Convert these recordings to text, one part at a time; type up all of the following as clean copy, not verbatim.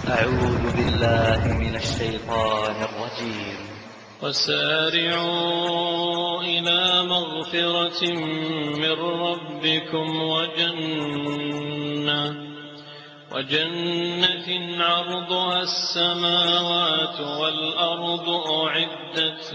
أعوذ بالله من الشيطان الرجيم. وسارعوا إلى مغفرة من ربكم وجنة عرضها السماوات والأرض أعدت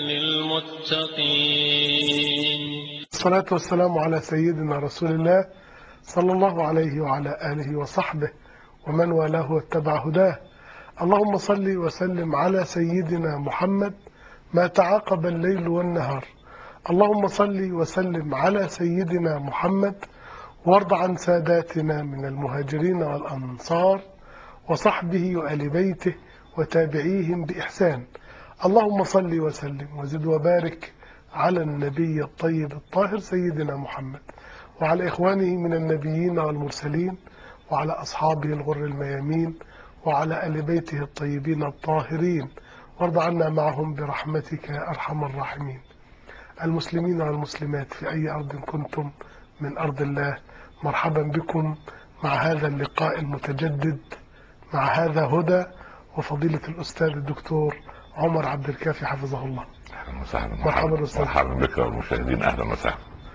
للمتقين. الصلاة والسلام على سيدنا رسول الله صلى الله عليه وعلى آله وصحبه ومن والاه واتبع هداه. اللهم صل وسلم على سيدنا محمد ما تعاقب الليل والنهار. اللهم صل وسلم على سيدنا محمد وارض عن ساداتنا من المهاجرين والأنصار وصحبه وآل بيته وتابعيهم بإحسان. اللهم صل وسلم وزد وبارك على النبي الطيب الطاهر سيدنا محمد وعلى إخوانه من النبيين والمرسلين وعلى أصحابه الغر الميامين وعلى آل بيته الطيبين الطاهرين، وارض عنا معهم برحمتك يا أرحم الراحمين. المسلمين والمسلمات في أي أرض كنتم من أرض الله، مرحبا بكم مع هذا اللقاء المتجدد مع هذا هدى وفضيلة الأستاذ الدكتور عمر عبد الكافي حفظه الله. اهلا وسهلا. مرحبا أستاذ. مرحبا بك والمشاهدين، اهلا وسهلا.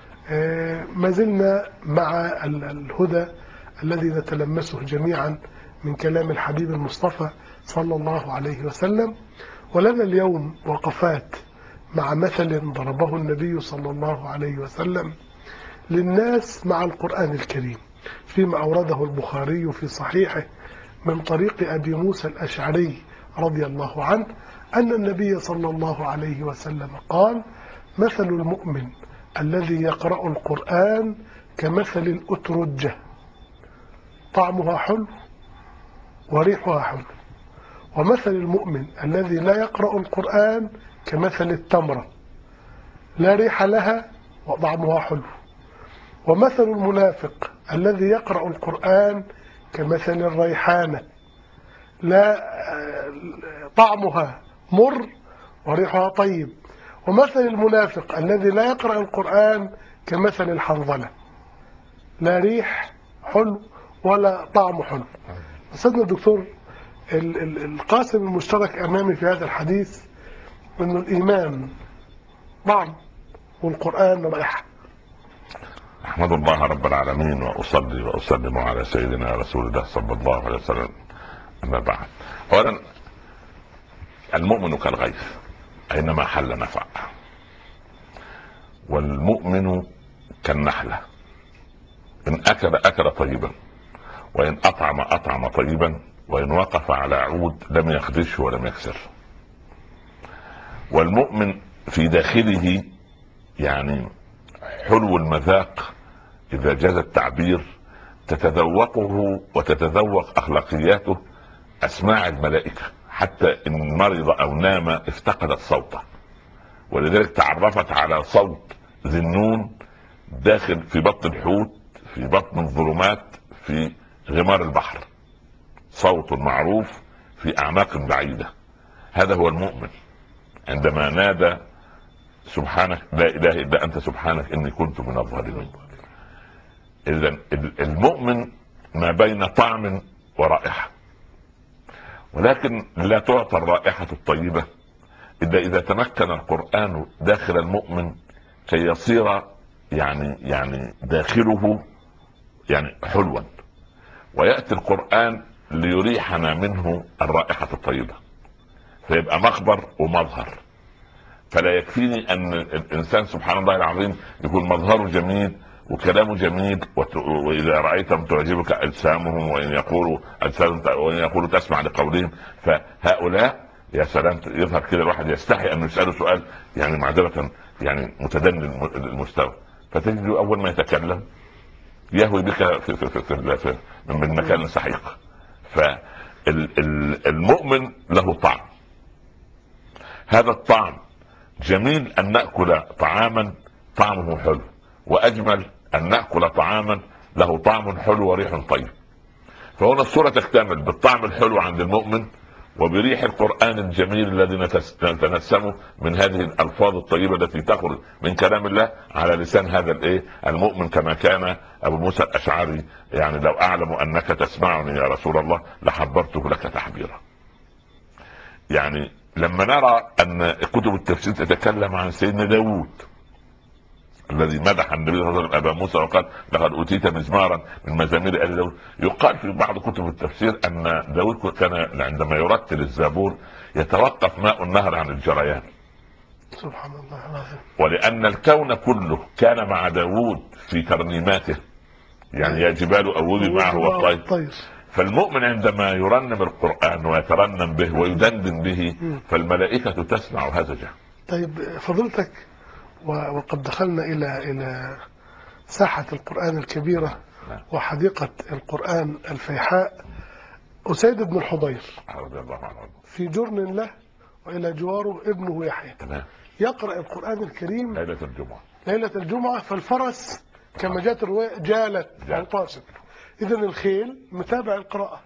ما زلنا مع الهدى الذي نتلمسه جميعا من كلام الحبيب المصطفى صلى الله عليه وسلم، ولنا اليوم وقفات مع مثل ضربه النبي صلى الله عليه وسلم للناس مع القرآن الكريم فيما أورده البخاري في صحيحه من طريق أبي موسى الأشعري رضي الله عنه أن النبي صلى الله عليه وسلم قال: مثل المؤمن الذي يقرأ القرآن كمثل الأترجة، طعمها حلو وريحها حلو، ومثل المؤمن الذي لا يقرأ القرآن كمثل التمرة، لا ريح لها وطعمها حلو، ومثل المنافق الذي يقرأ القرآن كمثل الريحانة، لا طعمها مر وريحها طيب، ومثل المنافق الذي لا يقرأ القرآن كمثل الحنظلة، لا ريح حلو ولا طعم حلو. أستاذنا الدكتور، القاسم المشترك أمامي في هذا الحديث أن الإيمان طعم والقرآن رائحة. احمد الله رب العالمين واصلي واسلم على سيدنا رسول الله صلى الله عليه وسلم. اما بعد، اولا المؤمن كالغيث اينما حل نفع، والمؤمن كالنحلة ان اكل طيبا، وان اطعم طيبا، وان وقف على عود لم يخدشه ولم يكسر. والمؤمن في داخله يعني حلو المذاق إذا جاز التعبير، تتذوقه وتتذوق أخلاقياته أسماع الملائكة، حتى إن مرض أو نام افتقدت صوته، ولذلك تعرفت على صوت ذي النون داخل في بطن الحوت، في بطن الظلمات، في غمار البحر، صوت معروف في أعماق بعيدة. هذا هو المؤمن عندما نادى: سبحانك لا إله إلا أنت سبحانك إني كنت من الظالمين. إذن المؤمن ما بين طعم ورائحة، ولكن لا تعطى الرائحة الطيبة إلا إذا تمكن القرآن داخل المؤمن كي يصير يعني داخله يعني حلوا، ويأتي القرآن ليريحنا منه الرائحة الطيبة، فيبقى مخبر ومظهر. فلا يكفيني أن الإنسان سبحان الله العظيم يكون مظهره جميل وكلامه جميل، وإذا رأيتهم تعجبك أجسامهم وإن يقولوا تسمع لقولهم. فهؤلاء يا سلام، يظهر كده الواحد يستحي أن يسأله سؤال يعني معذرة يعني متدني المستوى، فتجد أول ما يتكلم يهوي بك في من مكان سحيق. فالمؤمن له طعم، هذا الطعم جميل أن نأكل طعاما طعمه حلو، وأجمل أن نأكل طعاما له طعم حلو وريح طيب. فهنا الصورة تكتمل بالطعم الحلو عند المؤمن، وبريح القرآن الجميل الذي نتنسمه من هذه الألفاظ الطيبة التي تخرج من كلام الله على لسان هذا المؤمن، كما كان أبو موسى الأشعري: يعني لو أعلم أنك تسمعني يا رسول الله لحبرته لك تحبيرا. يعني لما نرى أن كتب التفسير تتكلم عن سيدنا داود الذي مدح النبي صلى الله عليه وسلم أبا موسى وقال: لقد أوتيت مزمارا من مزامير آل داود. يقال في بعض كتب التفسير أن داود كان عندما يرتل الزبور يتوقف ماء النهر عن الجريان، سبحان الله العظيم. ولأن الكون كله كان مع داود في ترنيماته، يعني يا جبال أوبي معه والطير. فالمؤمن عندما يرنم القرآن ويترنم به ويدندن به فالملائكة تسمع هذا. طيب فضلتك، وقد دخلنا إلى ساحة القرآن الكبيرة وحديقة القرآن الفيحاء. أسيد بن الحضير رضي الله عنه في جرن له وإلى جواره ابنه يحيى يقرأ القرآن الكريم ليلة الجمعة، فالفرس كما جاءت الرواية جالت أو طاشت. إذن الخيل متابع القراءة.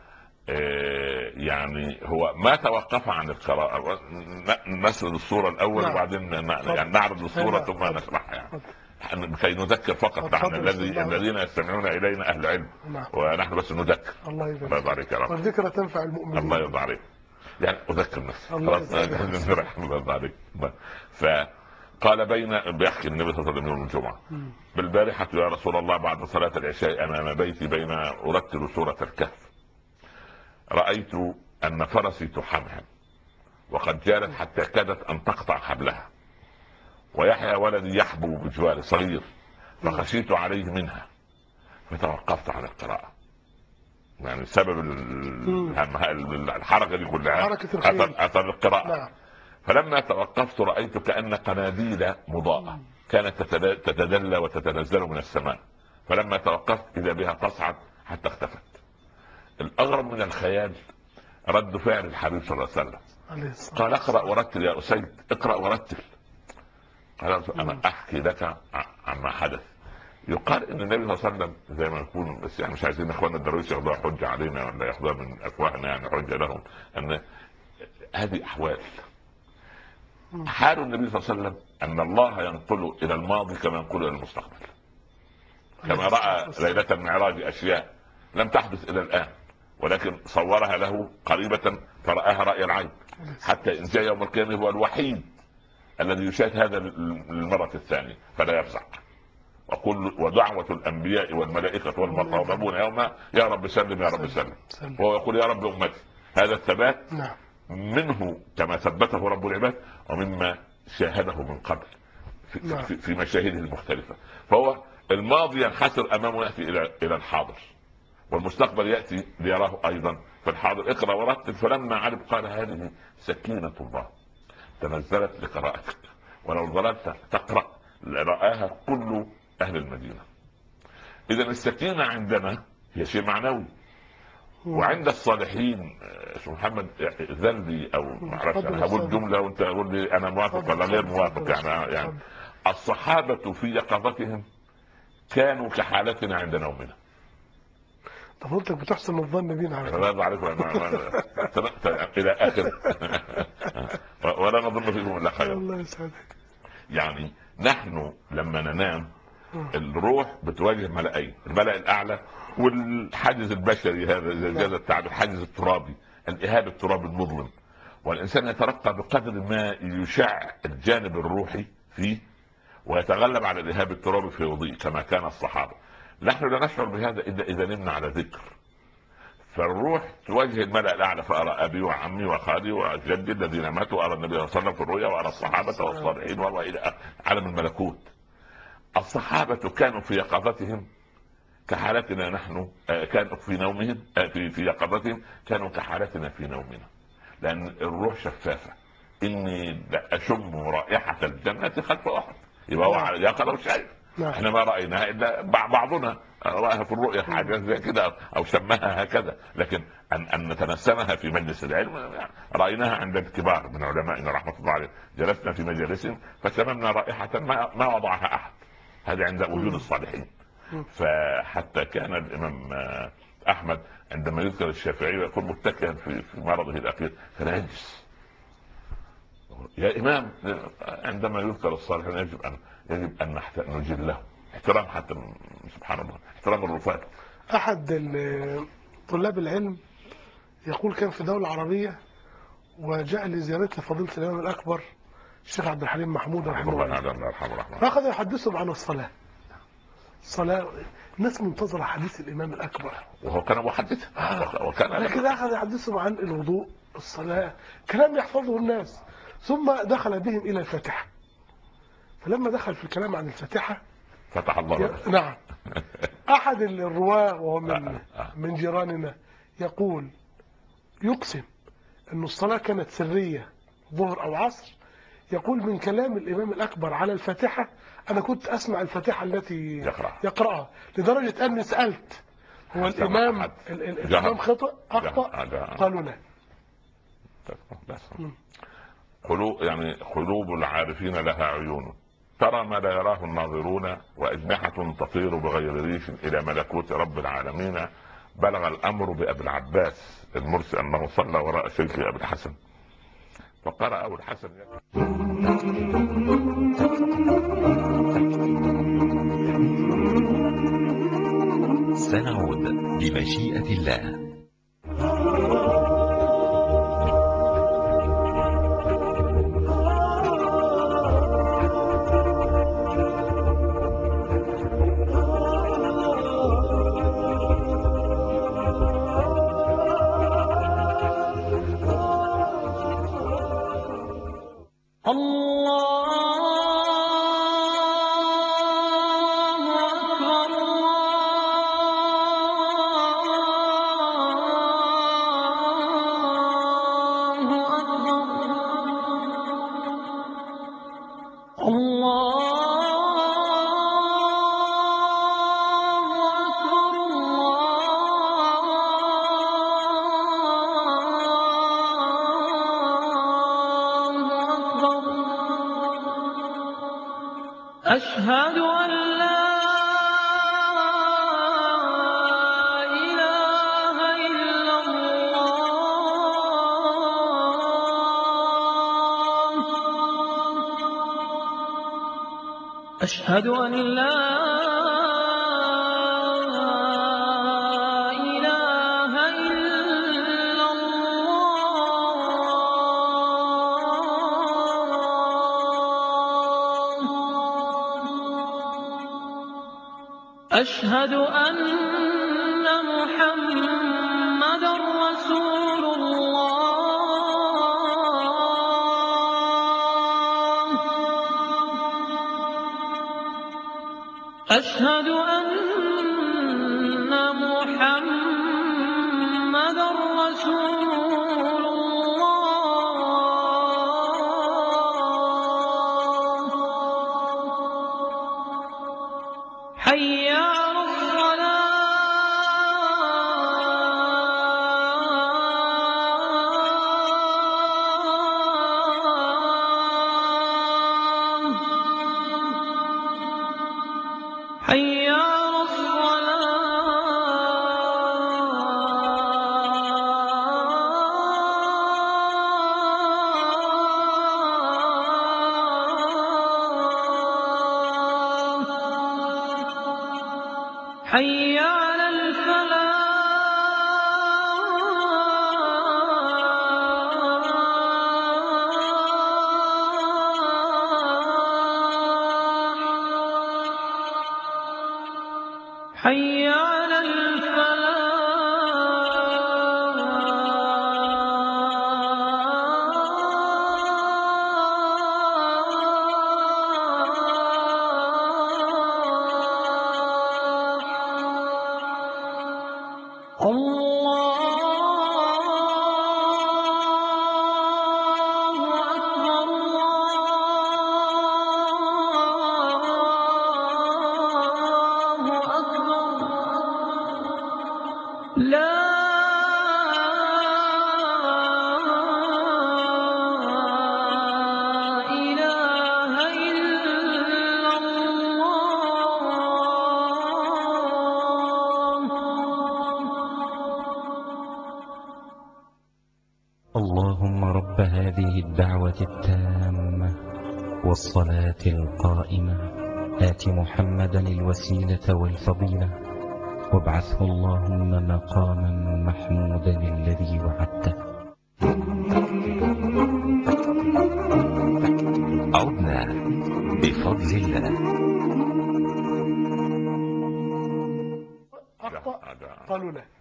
يعني هو ما توقف عن القراءة. نسرد الصورة الأول وبعدين يعني نعرض الصورة ثم نشرحها، يعني كي نذكر فقط عن الذين يستمعون إلينا أهل علم، ونحن بس نذكر. الله يرضى عليك يا رب، والذكرى تنفع المؤمنين. الله يرضى عليك. يعني أذكر نفسي خلاص. الله يرضى عليك. فقال بيحكي النبي صلى الله عليه وسلم يوم الجمعة: بالبارحة يا رسول الله بعد صلاة العشاء أمام بيتي بين أرتل سورة الكهف رأيت أن فرسي تحمهم وقد جالت حتى كادت أن تقطع حبلها، ويحيى ولدي يحبو بجواري صغير، فخشيت عليه منها فتوقفت عن القراءة. يعني سبب الحركة دي كلها أثر القراءة. فلما توقفت رأيت كأن قناديل مضاءة كانت تتدلى وتتنزل من السماء، فلما توقفت إذا بها تصعد حتى اختفت. الأغرب من الخيال رد فعل الحبيب صلى الله عليه وسلم، قال: اقرأ ورتل يا أسيد، اقرأ ورتل. قال: أنا أحكي لك عما حدث. يقال ان النبي صلى الله عليه وسلم زي ما يكون، بس يعني مش عايزين اخواننا الدرويش ياخذوها حجه علينا ولا ياخذوها من افواهنا، يعني حجه لهم ان هذه احوال. حال النبي صلى الله عليه وسلم ان الله ينقله الى الماضي كما ينقله الى المستقبل، كما راى ليله المعراج اشياء لم تحدث الى الان ولكن صورها له قريبه فرآها رأي العين، حتى ان جاء يوم القيامه هو الوحيد الذي يشاهد هذا للمره الثانيه فلا يفزع. ودعوة الأنبياء والملائكة والمقربون يوما: يا رب سلم يا رب سلم. وهو يقول: يا رب أمتي. هذا الثبات منه كما ثبته رب العباد ومما شاهده من قبل في مشاهده المختلفة. فهو الماضي ينحسر أمامه يأتي إلى الحاضر، والمستقبل يأتي ليراه أيضا في الحاضر. اقرأ ورتل. فلما علم قال: هذه سكينة الله تنزلت لقراءتك، ولو ظللت تقرأ لرآها كل أهل المدينة. إذا السكينة عندنا هي شيء معنوي، وعند الصالحين محمد ذنبي أو معرفش، أنا هقول جملة وأنت تقول لي أنا موافق ولا غير موافق. يعني الصحابة في يقظتهم كانوا كحالتنا عند نومنا. طب انت بتحسن الظن بينا على الله عليكم إلى آخر ولا نظن فيكم إلا خير. الله يسعدك. يعني نحن لما ننام الروح بتواجه ملأين، الملأ الأعلى والحاجز البشري، هذا جاز التعبير الحاجز الترابي، الإهاب الترابي المظلم، والإنسان يترقى بقدر ما يشع الجانب الروحي فيه ويتغلب على الإهاب الترابي في يضيء كما كان الصحابة. نحن لا نشعر بهذا إلا إذا نمنا على ذكر، فالروح تواجه الملأ الأعلى، فأرى أبي وعمي وخالي وجدي الذين ماتوا، أرى النبي صلى الله عليه وسلم في الرؤيا، وأرى الصحابة والصالحين إلى عالم الملكوت. الصحابة كانوا في يقظتهم كحالتنا نحن، كانوا في نومهم في يقظتهم كانوا كحالتنا في نومنا، لأن الروح شفافة. إني أشم رائحة الجنة خلف أحد، يبقى هو على يقظة وشايف. احنا ما رأيناها إلا بعضنا رأيها في الرؤيا حاجة زي كده أو شمها هكذا، لكن أن نتنسمها في مجلس العلم رأيناها عند الكبار من علمائنا رحمة الله عليهم. جلسنا في مجالس فشممنا رائحة ما وضعها أحد، هذا عند وجود الصالحين. فحتى كان الإمام احمد عندما يذكر الشافعي يكون متكئا في مرضه الاخير فلا يجلس. يا امام عندما يذكر الصالحين يجب ان نجله احترام، حتى سبحان الله احترام الرفاة. احد طلاب العلم يقول كان في دولة عربية وجاء لزيارته فضيلة الإمام الأكبر الشيخ عبد الحليم محمود رحمه الله، الله يرحمه رحمه الله. فأخذ يحدثهم عن الصلاة. الناس منتظرة حديث الإمام الأكبر وهو كان محدثا لكن أخذ يحدثهم عن الوضوء، الصلاة، كلام يحفظه الناس. ثم دخل بهم إلى الفاتحة، فلما دخل في الكلام عن الفاتحة فتح الله نعم أحد الرواة وهو من جيراننا يقول يقسم أن الصلاة كانت سرية ظهر أو عصر، يقول من كلام الإمام الأكبر على الفاتحة أنا كنت أسمع الفاتحة التي يقرأها، لدرجة أني سألت هو الإمام أخطأ؟ قالوا لا. قلوب العارفين لها عيون ترى ما لا يراه الناظرون، وأجنحة تطير بغير ريش إلى ملكوت رب العالمين. بلغ الأمر بأبي العباس المرسي أنه صلى وراء شيخه أبي الحسن فقرأ أبو الحسن سنعود بمشيئة الله. أشهد أن لا إله إلا الله. أشهد أن لا إله إلا الله. أشهد أن محمدًا رسول الله. أشهد أن محمدًا رسول الله. حي على الصلاة. حي على الصلاة. حي على الفلاح. حي على الفلاح. اللهم رب هذه الدعوة التامة والصلاة القائمة آت محمدا الوسيلة والفضيلة وابعثه اللهم مقاما محمودا الذي وعدته. عدنا بفضل الله. أخطأ قالوا لا.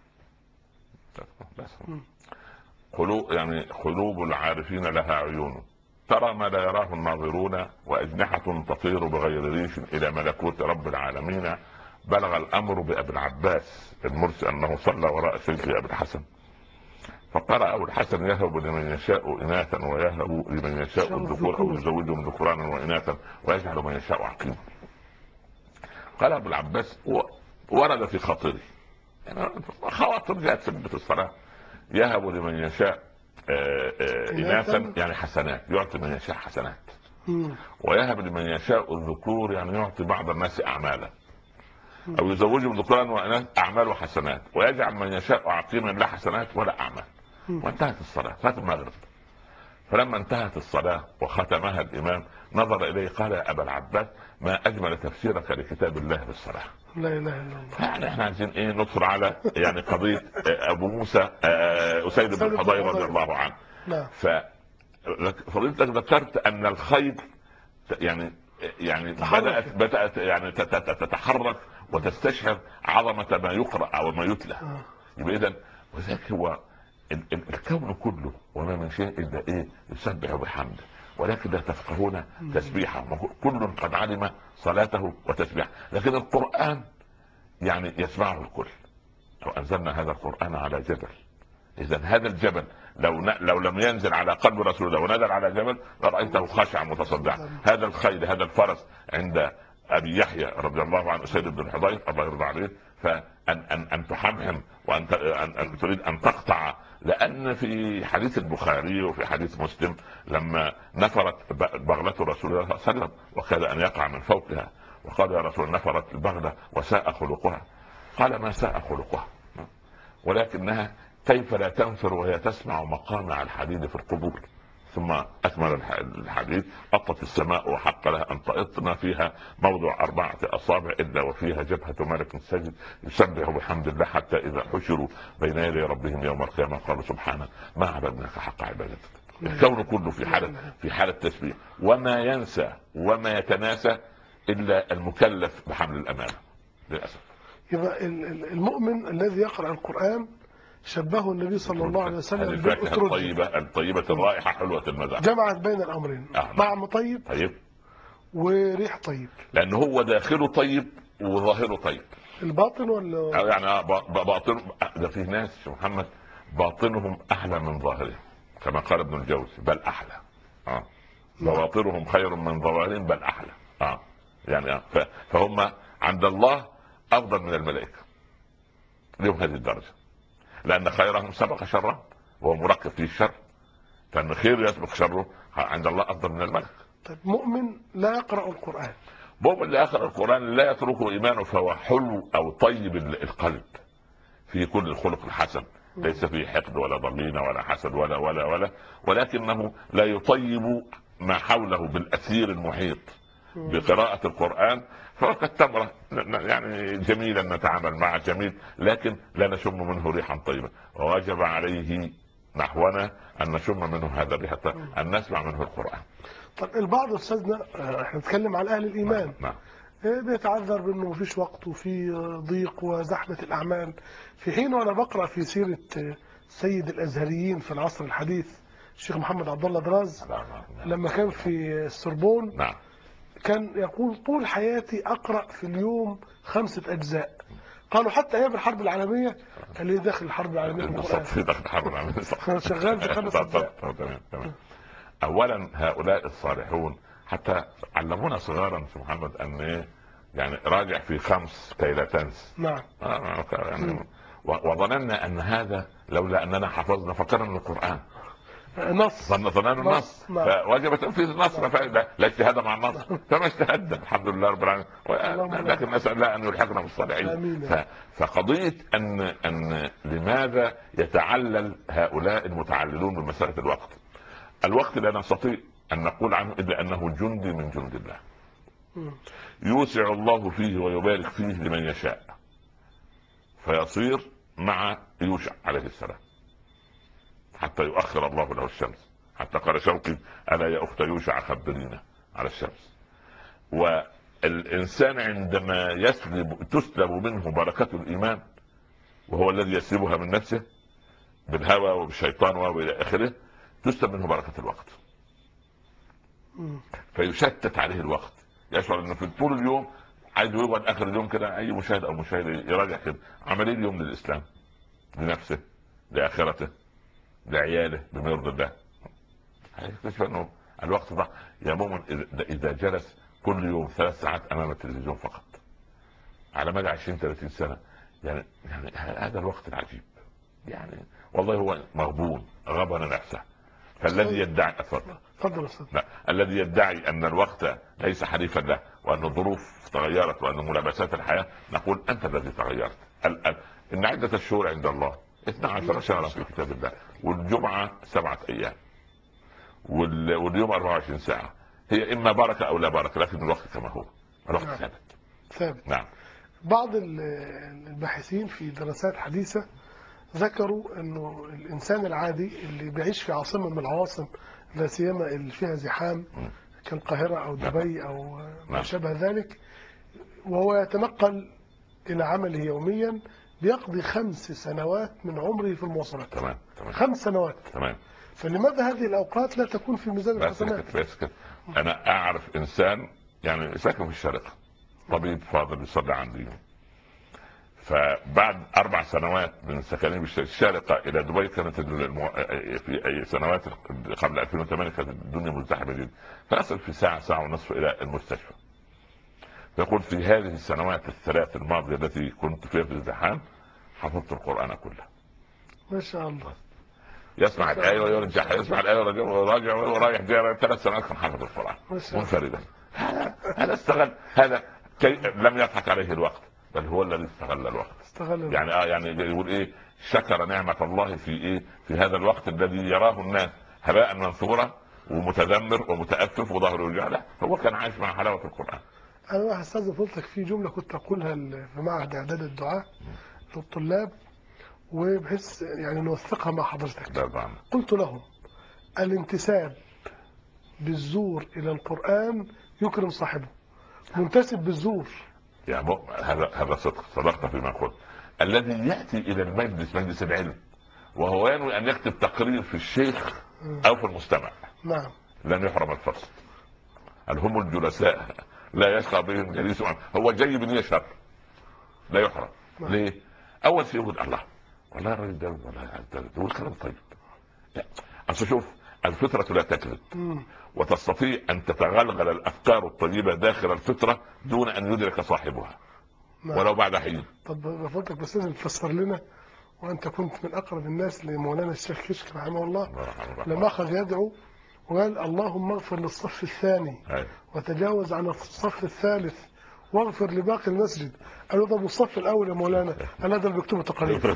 قلوب العارفين لها عيون ترى ما لا يراه الناظرون، وأجنحة تطير بغير ريش إلى ملكوت رب العالمين. بلغ الأمر بأبي العباس المرسي أنه صلى وراء شيخه أبي الحسن، فقرأ أبو الحسن يهب لمن يشاء إناثا ويهب لمن يشاء الذكور أو يزوجهم ذكرانا وإناثا ويجعل من يشاء عقيما. قال أبو العباس ورد في خاطري، يعني خواطر جاءت في الصلاة، يهب لمن يشاء إناثا يعني حسنات، يعطي من يشاء حسنات، ويهب لمن يشاء الذكور يعني يعطي بعض الناس أعمالا، أو يزوجهم ذكرانا وإناث أعمال وحسنات، ويجعل من يشاء عقيما لا حسنات ولا أعمال. وانتهت الصلاة، فات المغرب. فلما انتهت الصلاة وختمها الإمام نظر إليه قال يا أبا العباس ما أجمل تفسيرك لكتاب الله بالصلاة. لا إله إلا الله. يعني احنا عايزين ايه ندخل على يعني قضية أبو موسى أسيد بن الحضير رضي الله عنه. ففضيلتك ذكرت أن الخيل يعني بدأت يعني تتحرك وتستشعر عظمة ما يقرأ أو ما يتلى. يبقى إذن وذاك هو الكون كله وما من شيء إلا إيه يسبح بحمده، ولكن لا تفقهون تسبيحه. كل قد علم صلاته وتسبيحه، لكن القرآن يعني يسمعه الكل. لو أنزلنا هذا القرآن على جبل، إذا هذا الجبل لو لم ينزل على قلب رسول الله ونزل على جبل لرأيته خاشعا متصدعا. هذا الخيل هذا الفرس عند أبي يحيى رضي الله عنه سيد بن الحضير الله يرضى عليه، فأن تحمحم وأن تريد أن تقطع. لأن في حديث البخاري وفي حديث مسلم لما نفرت بغلة رسول الله صلى الله عليه وسلم وكاد أن يقع من فوقها، وقال يا رسول نفرت البغلة وساء خلقها. قال ما ساء خلقها ولكنها كيف لا تنفر وهي تسمع مقامع الحديد في القبور. ثم أكمل الحديث أطت السماء وحق لها أن تأطنا فيها موضع 4 أصابع إلا وفيها جبهة ملك سجد يسبح بحمد الله حتى إذا حشروا بين يدي ربهم يوم القيامة قالوا سبحانه ما عبدناك حق عبادتك. الكون كله في حالة تسبيح، وما ينسى وما يتناسى إلا المكلف بحمل الأمانة للأسف. يبقى المؤمن الذي يقرأ القرآن شبهه النبي صلى الله عليه وسلم بالأترجة الطيبة الرائحة حلوة المذاق، جمعت بين الأمرين، طعم طيب وريح طيب، لأنه هو داخله طيب وظاهره طيب. الباطن ولا يعني باطن ده فيه ناس محمد باطنهم أحلى من ظاهرهم كما قال ابن الجوزي بل أحلى. بواطنهم خير من ظواهرهم بل أحلى. يعني فهم عند الله أفضل من الملائكة لهم هذه الدرجة، لأن خيرهم سبق شرهم وهو مركب في الشر، فإن خير يسبق شره عند الله أفضل من الملك. طيب مؤمن لا يقرأ القرآن، مؤمن لا يقرأ القرآن لا يتركه إيمانه، فهو حلو أو طيب القلب في كل الخلق الحسن، ليس فيه حقد ولا ضغينة ولا حسد ولا ولكنه لا يطيب ما حوله بالأثير المحيط بقراءة القرآن. فهو كالتمرة يعني جميلا نتعامل معه جميل، لكن لا نشم منه ريحا طيبة، ووجب عليه نحونا أن نشم منه هذا الريحة، أن نسمع منه القرآن. طب البعض أستاذنا احنا نتكلم عن أهل الإيمان بيتعذر بأنه مفيش وقت وفي ضيق وزحمة الأعمال، في حين وأنا بقرأ في سيرة سيد الأزهريين في العصر الحديث الشيخ محمد عبد الله دراز لما كان في السوربون كان يقول طول حياتي أقرأ في اليوم 5 أجزاء. قالوا حتى أيام الحرب العالمية كان ليه داخل الحرب العالمية في القرآن شغال في 5 أجزاء. تمام. أولا هؤلاء الصالحون حتى علمونا صغارا في محمد أن إيه يعني راجع في 5 كي لا تنس. نعم. وظننا أن هذا لولا أننا حفظنا فكرنا من القرآن. نص ظنان النص، نعم. فوجب تنفيذ النص. لا اجتهاد مع النص، فما اجتهدنا الحمد لله رب العالمين. لكن نسال الله ان يلحقنا بالصالحين. فقضيه ان لماذا يتعلل هؤلاء المتعللون بمساله الوقت؟ الوقت لا نستطيع ان نقول عنه الا انه جندي من جند الله، يوسع الله فيه ويبارك فيه لمن يشاء، فيصير مع يوشع عليه السلام حتى يؤخر الله له الشمس، حتى قال شوقي: ألا يا أخت يوشع خبرينا على الشمس. والإنسان عندما تسلب منه بركة الإيمان، وهو الذي يسلبها من نفسه بالهوى وبالشيطان وإلى آخره، تسلب منه بركة الوقت، فيشتت عليه الوقت، يشعر أنه في طول اليوم عايز يقعد آخر اليوم كده أي مشاهد أو مشاهد يراجع كده عمليه اليوم للإسلام، لنفسه، لآخرته، لعياله، بما يرضي الله. هيكتشف انه الوقت ضاع. يا مؤمن اذا جلس كل يوم 3 ساعات امام التلفزيون فقط على مدى 20-30 سنه، يعني هذا الوقت العجيب، يعني والله هو مغبون غبن نفسه. فالذي يدعي تفضل استاذ. لا، الذي يدعي ان الوقت ليس حليفا له، وان الظروف تغيرت، وان ملابسات الحياه، نقول انت الذي تغيرت. ان عده الشهور عند الله 12 شهرا في كتاب الله، والجمعه 7 ايام، واليوم 24 ساعه، هي اما بركه او لا بركه، لكن الوقت كما هو، الوقت ثابت. نعم. بعض الباحثين في دراسات حديثه ذكروا انه الانسان العادي اللي بيعيش في عاصمه من العواصم، لا سيما اللي فيها زحام كالقاهره او دبي او ما شابه ذلك، وهو يتنقل الى عمله يوميا، بيقضي 5 سنوات من عمره في المواصلات. تمام. 5 سنوات. تمام. فلماذا هذه الاوقات لا تكون في ميزان الحسنات؟ بس كده. انا اعرف انسان يعني ساكن في الشارقه، طبيب فاضل يصلي عندي، فبعد 4 سنوات من سكنه بالشارقه الى دبي، كانت في اي سنوات قبل 2008 كانت الدنيا مزدحمه جدا، فاصل في ساعه ونصف الى المستشفى. يقول: في هذه السنوات ال3 الماضيه التي كنت فيها في الزحام حفظت القران كله. ما شاء الله. يسمع الايه ويرجع، يسمع الايه ويراجع ورايح جاي. 3 سنوات كان حافظ القران منفردا. هذا استغل، هذا لم يضحك عليه الوقت، بل هو الذي استغل الوقت. يعني يقول ايه: شكر نعمه الله في ايه؟ في هذا الوقت الذي يراه الناس هباء منثورا ومتذمر ومتأفف وظهره يرجع له، هو كان عايش مع حلاوه القران. انا استاذ فضلتك في جمله كنت اقولها في معهد اعداد الدعاء للطلاب، وبحس يعني نوثقها مع حضرتك. قلت لهم: الانتساب بالزور الى القران يكرم صاحبه. منتسب بالزور يعني هذا صدقت فيما قلت. الذي ياتي الى المجلس، مجلس العلم، وهو ينوي ان يكتب تقرير في الشيخ او في المستمع، نعم، لن يحرم الفصل. هم الجلساء لا يشقى بهم جليس، هو جاي بنية شر لا يحرم. ليه؟ اول شيء يقول: الله والله الراجل ده والله كلام طيب. اصل شوف، الفطرة لا تكذب، وتستطيع ان تتغلغل الافكار الطيبة داخل الفطرة دون ان يدرك صاحبها ولو بعد حين. طب بفضلك بس لازم تفسر لنا، وانت كنت من اقرب الناس لمولانا الشيخ كشك رحمه الله، لما اخذ يدعو وقال: اللهم اغفر للصف الثاني وتجاوز عن الصف الثالث واغفر لباقي المسجد. قالوا: طب والصف الاول يا مولانا؟ قال: هذا اللي بيكتبوا تقارير.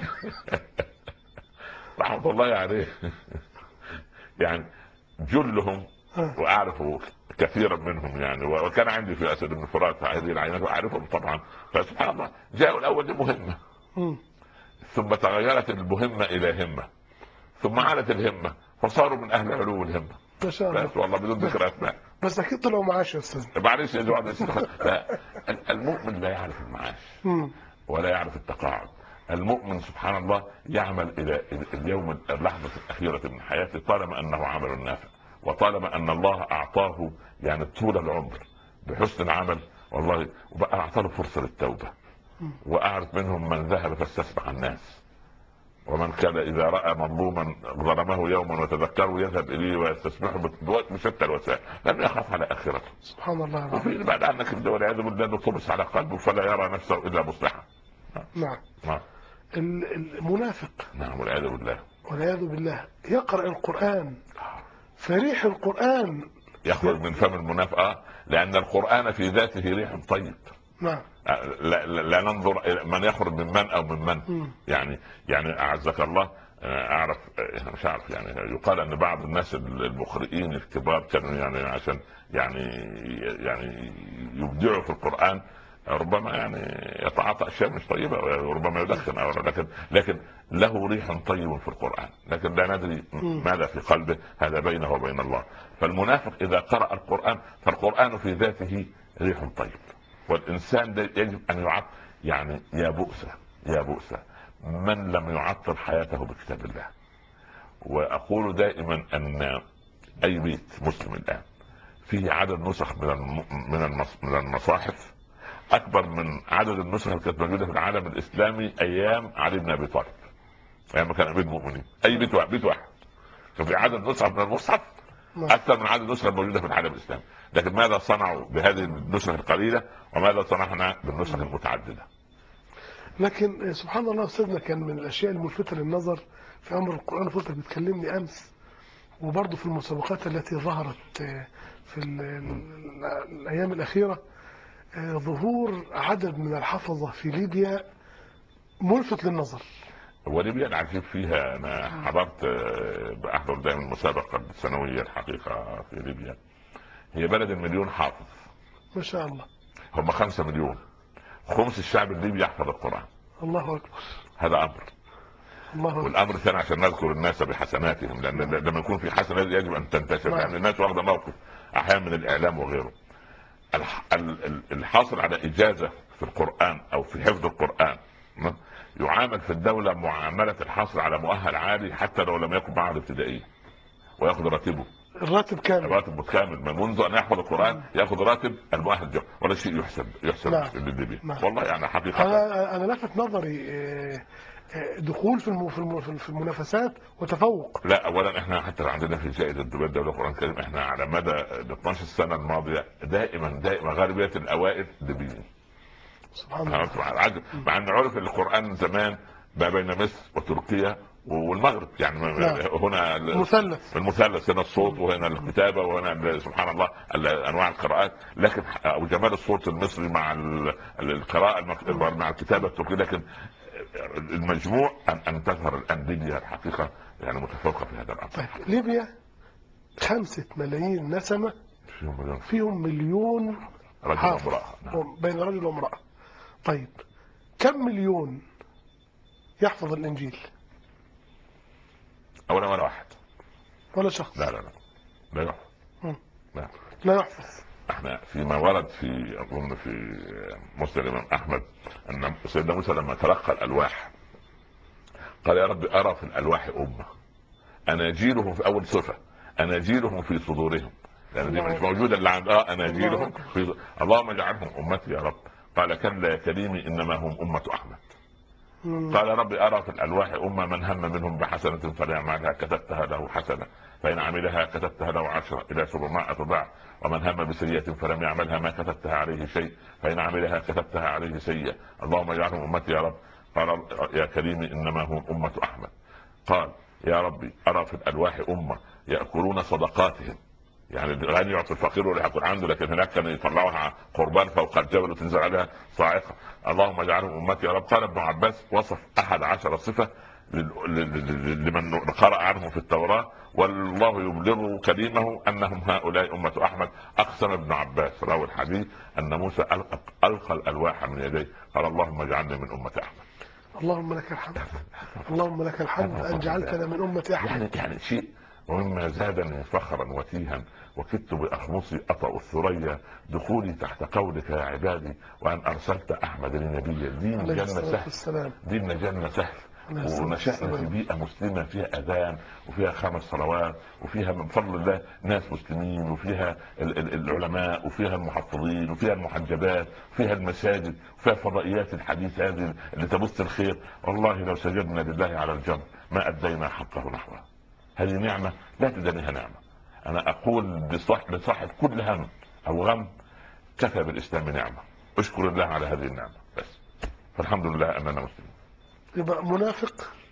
رحمه الله عليه. يعني جلهم واعرف كثيرا منهم يعني، وكان عندي في اسد بن فرات هذه العينات واعرفهم طبعا. فسبحان الله جاءوا الاول لمهمه، ثم تغيرت المهمه الى همه، ثم علت الهمه فصاروا من اهل علو الهمه. ما شاء الله. بس والله بدون ذكر اسماء، بس اكيد طلعوا معاش يا استاذ. معلش يا جماعه. المؤمن لا يعرف المعاش ولا يعرف التقاعد. المؤمن سبحان الله يعمل الى اليوم، اللحظه الاخيره من حياته، طالما انه عمل نافع، وطالما ان الله اعطاه يعني طول العمر بحسن العمل، والله وبقى اعطاه فرصه للتوبه. واعرف منهم من ذهب فاستسمح الناس، ومن كان اذا راى مظلوما ظلمه يوما وتذكره يذهب اليه ويستسمحه بشتى الوسائل، لم يخاف على اخرته. سبحان الله. وفي بعد عنك والعياذ بالله انه طمس على قلبه فلا يرى نفسه الا مصلحا. نعم. المنافق، نعم والعياذ بالله، والعياذ بالله يقرأ القرآن فريح القرآن يخرج من فم المنافق، لأن القرآن في ذاته ريح طيب. نعم. لا ننظر من يخرج من من او من من. يعني اعزك الله، اعرف مش عارف، يعني يقال ان بعض الناس المقرئين الكبار كانوا يعني عشان يعني يبدعوا في القرآن ربما يعني يتعاطى اشياء مش طيبه، وربما يدخن او لكن له ريح طيب في القرآن، لكن لا ندري ماذا في قلبه، هذا بينه وبين الله. فالمنافق اذا قرأ القرآن فالقرآن في ذاته ريح طيب، والإنسان ده يجب أن يعطر. يعني يا بؤس من لم يعطر حياته بكتاب الله. وأقول دائما أن أي بيت مسلم الآن فيه عدد نسخ من المصاحف أكبر من عدد النسخ اللي كانت موجودة في العالم الإسلامي أيام علي بن أبي طالب، أيام ما كان أمير المؤمنين. أي بيت واحد كان في عدد نسخ من المصحف أكثر من عدد النسخ الموجودة في العالم الإسلامي. لكن ماذا صنعوا بهذه النسخ القليلة وماذا صنعنا بالنسخ المتعددة؟ لكن سبحان الله أستاذنا، كان من الأشياء الملفتة للنظر في أمر القرآن، فضلت بتكلمني أمس وبرضه في المسابقات التي ظهرت في الأيام الأخيرة، ظهور عدد من الحفظة في ليبيا ملفت للنظر. وليبيا العجيب فيها، أنا حضرت بأحضر دائما المسابقة السنوية الحقيقة في ليبيا. هي بلد 1,000,000 حافظ ما شاء الله. هم 5 مليون، خمس الشعب الليبي يحفظ القرآن. الله أكبر. هذا أمر. الله أكبر. والأمر الثاني عشان نذكر الناس بحسناتهم، لأن لما يكون في حسنات يجب أن تنتشر، لأن الناس واخدة موقف أحيانا من الإعلام وغيره. الحاصل على إجازة في القرآن أو في حفظ القرآن يعامل في الدولة معاملة الحاصل على مؤهل عالي حتى لو لم يكن معهد ابتدائي، ويأخذ راتبه. الراتب كامل. راتب كامل منذ ان يحفظ القرآن ياخذ راتب المؤهل جو، ولا شيء يحسب للليبي. والله يعني حقيقة انا لفت نظري دخول في المنافسات وتفوق. لا، اولا احنا حتى عندنا في جائزة دبي الدولة القرآن الكريم، احنا على مدى ال 12 سنة الماضية دائما غالبية الاوائل ليبيين. سبحان الله. مع ان عرف القرآن زمان ما بين مصر وتركيا والمغرب، يعني هنا المثلث، هنا الصوت وهنا الكتابه وهنا سبحان الله انواع القراءات، لكن وجمال الصوت المصري مع القراءه مع الكتابه التركيه. لكن المجموع ان تظهر الان ليبيا الحقيقه يعني متفوقه في هذا الامر. طيب ليبيا 5 ملايين نسمه، فيهم 1,000,000 رجل وامراه. بين رجل وامراه. طيب كم مليون يحفظ الانجيل؟ اولا ولا واحد ولا شخص. لا يحفظ. لا يحفظ. احنا فيما ورد في اظن في مسند الامام احمد ان سيدنا موسى لما تلقى الالواح قال يا رب ارى في الالواح امه اناجيلهم، في اول صفه اناجيلهم في صدورهم، لان دي مش موجوده الا عند اناجيلهم في اللهم اجعلهم امتي يا رب. قال كلا يا كريمي انما هم امه احمد. قال رب ارى في الالواح امه من هم منهم بحسنه فليعملها كتبتها له حسنه، فان عملها كتبتها له 10 الى 700 ضعف، ومن هم بسيئه فلم يعملها ما كتبتها عليه شيء، فان عملها كتبتها عليه سيئه، اللهم اجعلهم امتي يا رب. قال يا كريمي انما هم امه احمد. قال يا ربي ارى في الالواح امه ياكلون صدقاتهم، يعني الغني يعطي الفقير ولا ياكل عنده، لكن هناك كانوا يطلعوها قربان فوق الجبل وتنزل عليها صاعقه. اللهم اجعلهم امتي يا رب. قال ابن عباس وصف 11 صفه لمن قرأ عنه في التوراة، والله يبلغ كليمه انهم هؤلاء امه احمد. اقسم ابن عباس راوي الحديث ان موسى القى الالواح من يديه، قال اللهم اجعلني من امه احمد. اللهم لك الحمد. اللهم لك الحمد ان جعلتنا من امه احمد. يعني شيء. ومما زادني فخرا وتيها وكدت باخمصي اطأ الثريا دخولي تحت قولك يا عبادي، وان ارسلت احمد لنبي. دين جنه سهل، دين جنه سهل. ونشأنا في بيئة مسلمة فيها أذان وفيها 5 صلوات وفيها من فضل الله ناس مسلمين، وفيها العلماء وفيها المحفظين وفيها المحجبات وفيها المساجد وفيها فضائيات الحديث هذه اللي تبث الخير. والله لو سجدنا لله على الجمر ما أدينا حقه نحوه. هذه نعمة لا تدنيها نعمة. أنا أقول لصاحب كل هم أو غم كفى بالإسلام نعمة، اشكر الله على هذه النعمة بس، فالحمد لله أننا مسلمين. يبقى منافق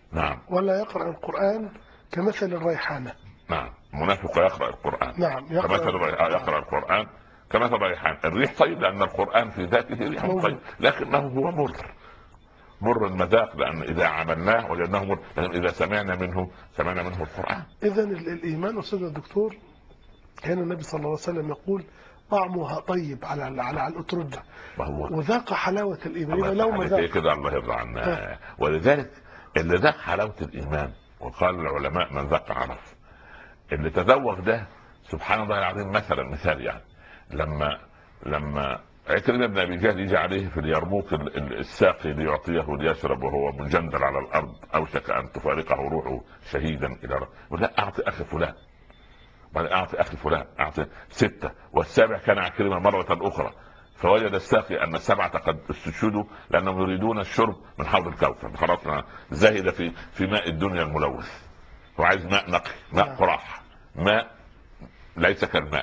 نعم ولا يقرأ القرآن كمثل الريحانة. نعم. منافق يقرأ القرآن نعم يقرأ القرآن كمثل الريحان. الريح طيب لأن القرآن في ذاته ريح طيب، لكنه هو مر المذاق، لأن إذا عملناه وجدناه مر، لكن إذا سمعنا منه القرآن. إذا الإيمان أستاذ الدكتور، كان النبي صلى الله عليه وسلم يقول طعمها طيب على الأترجة، وذاق حلاوة الإيمان لو ما ذاق كده. الله يرضى عنا. ولذلك اللي ذاق حلاوة الإيمان، وقال العلماء من ذاق عرف، اللي تذوق ده سبحان الله العظيم. مثال يعني لما عكرمة بن ابي جهل يجي عليه في اليرموك الساقي ليعطيه ليشرب وهو منجندل على الارض، اوشك ان تفارقه روحه شهيدا الى رب، ولا اعطي اخي فلان، اعطي اخي فلان، اعطي 6 والسابع كان عكرمة مرة اخرى، فوجد الساقي ان ال7 قد استشهدوا لانهم يريدون الشرب من حوض الكوثر، خلاص زهد في ماء الدنيا الملوث، وعايز ماء نقي، ماء قراح، ماء ليس كالماء.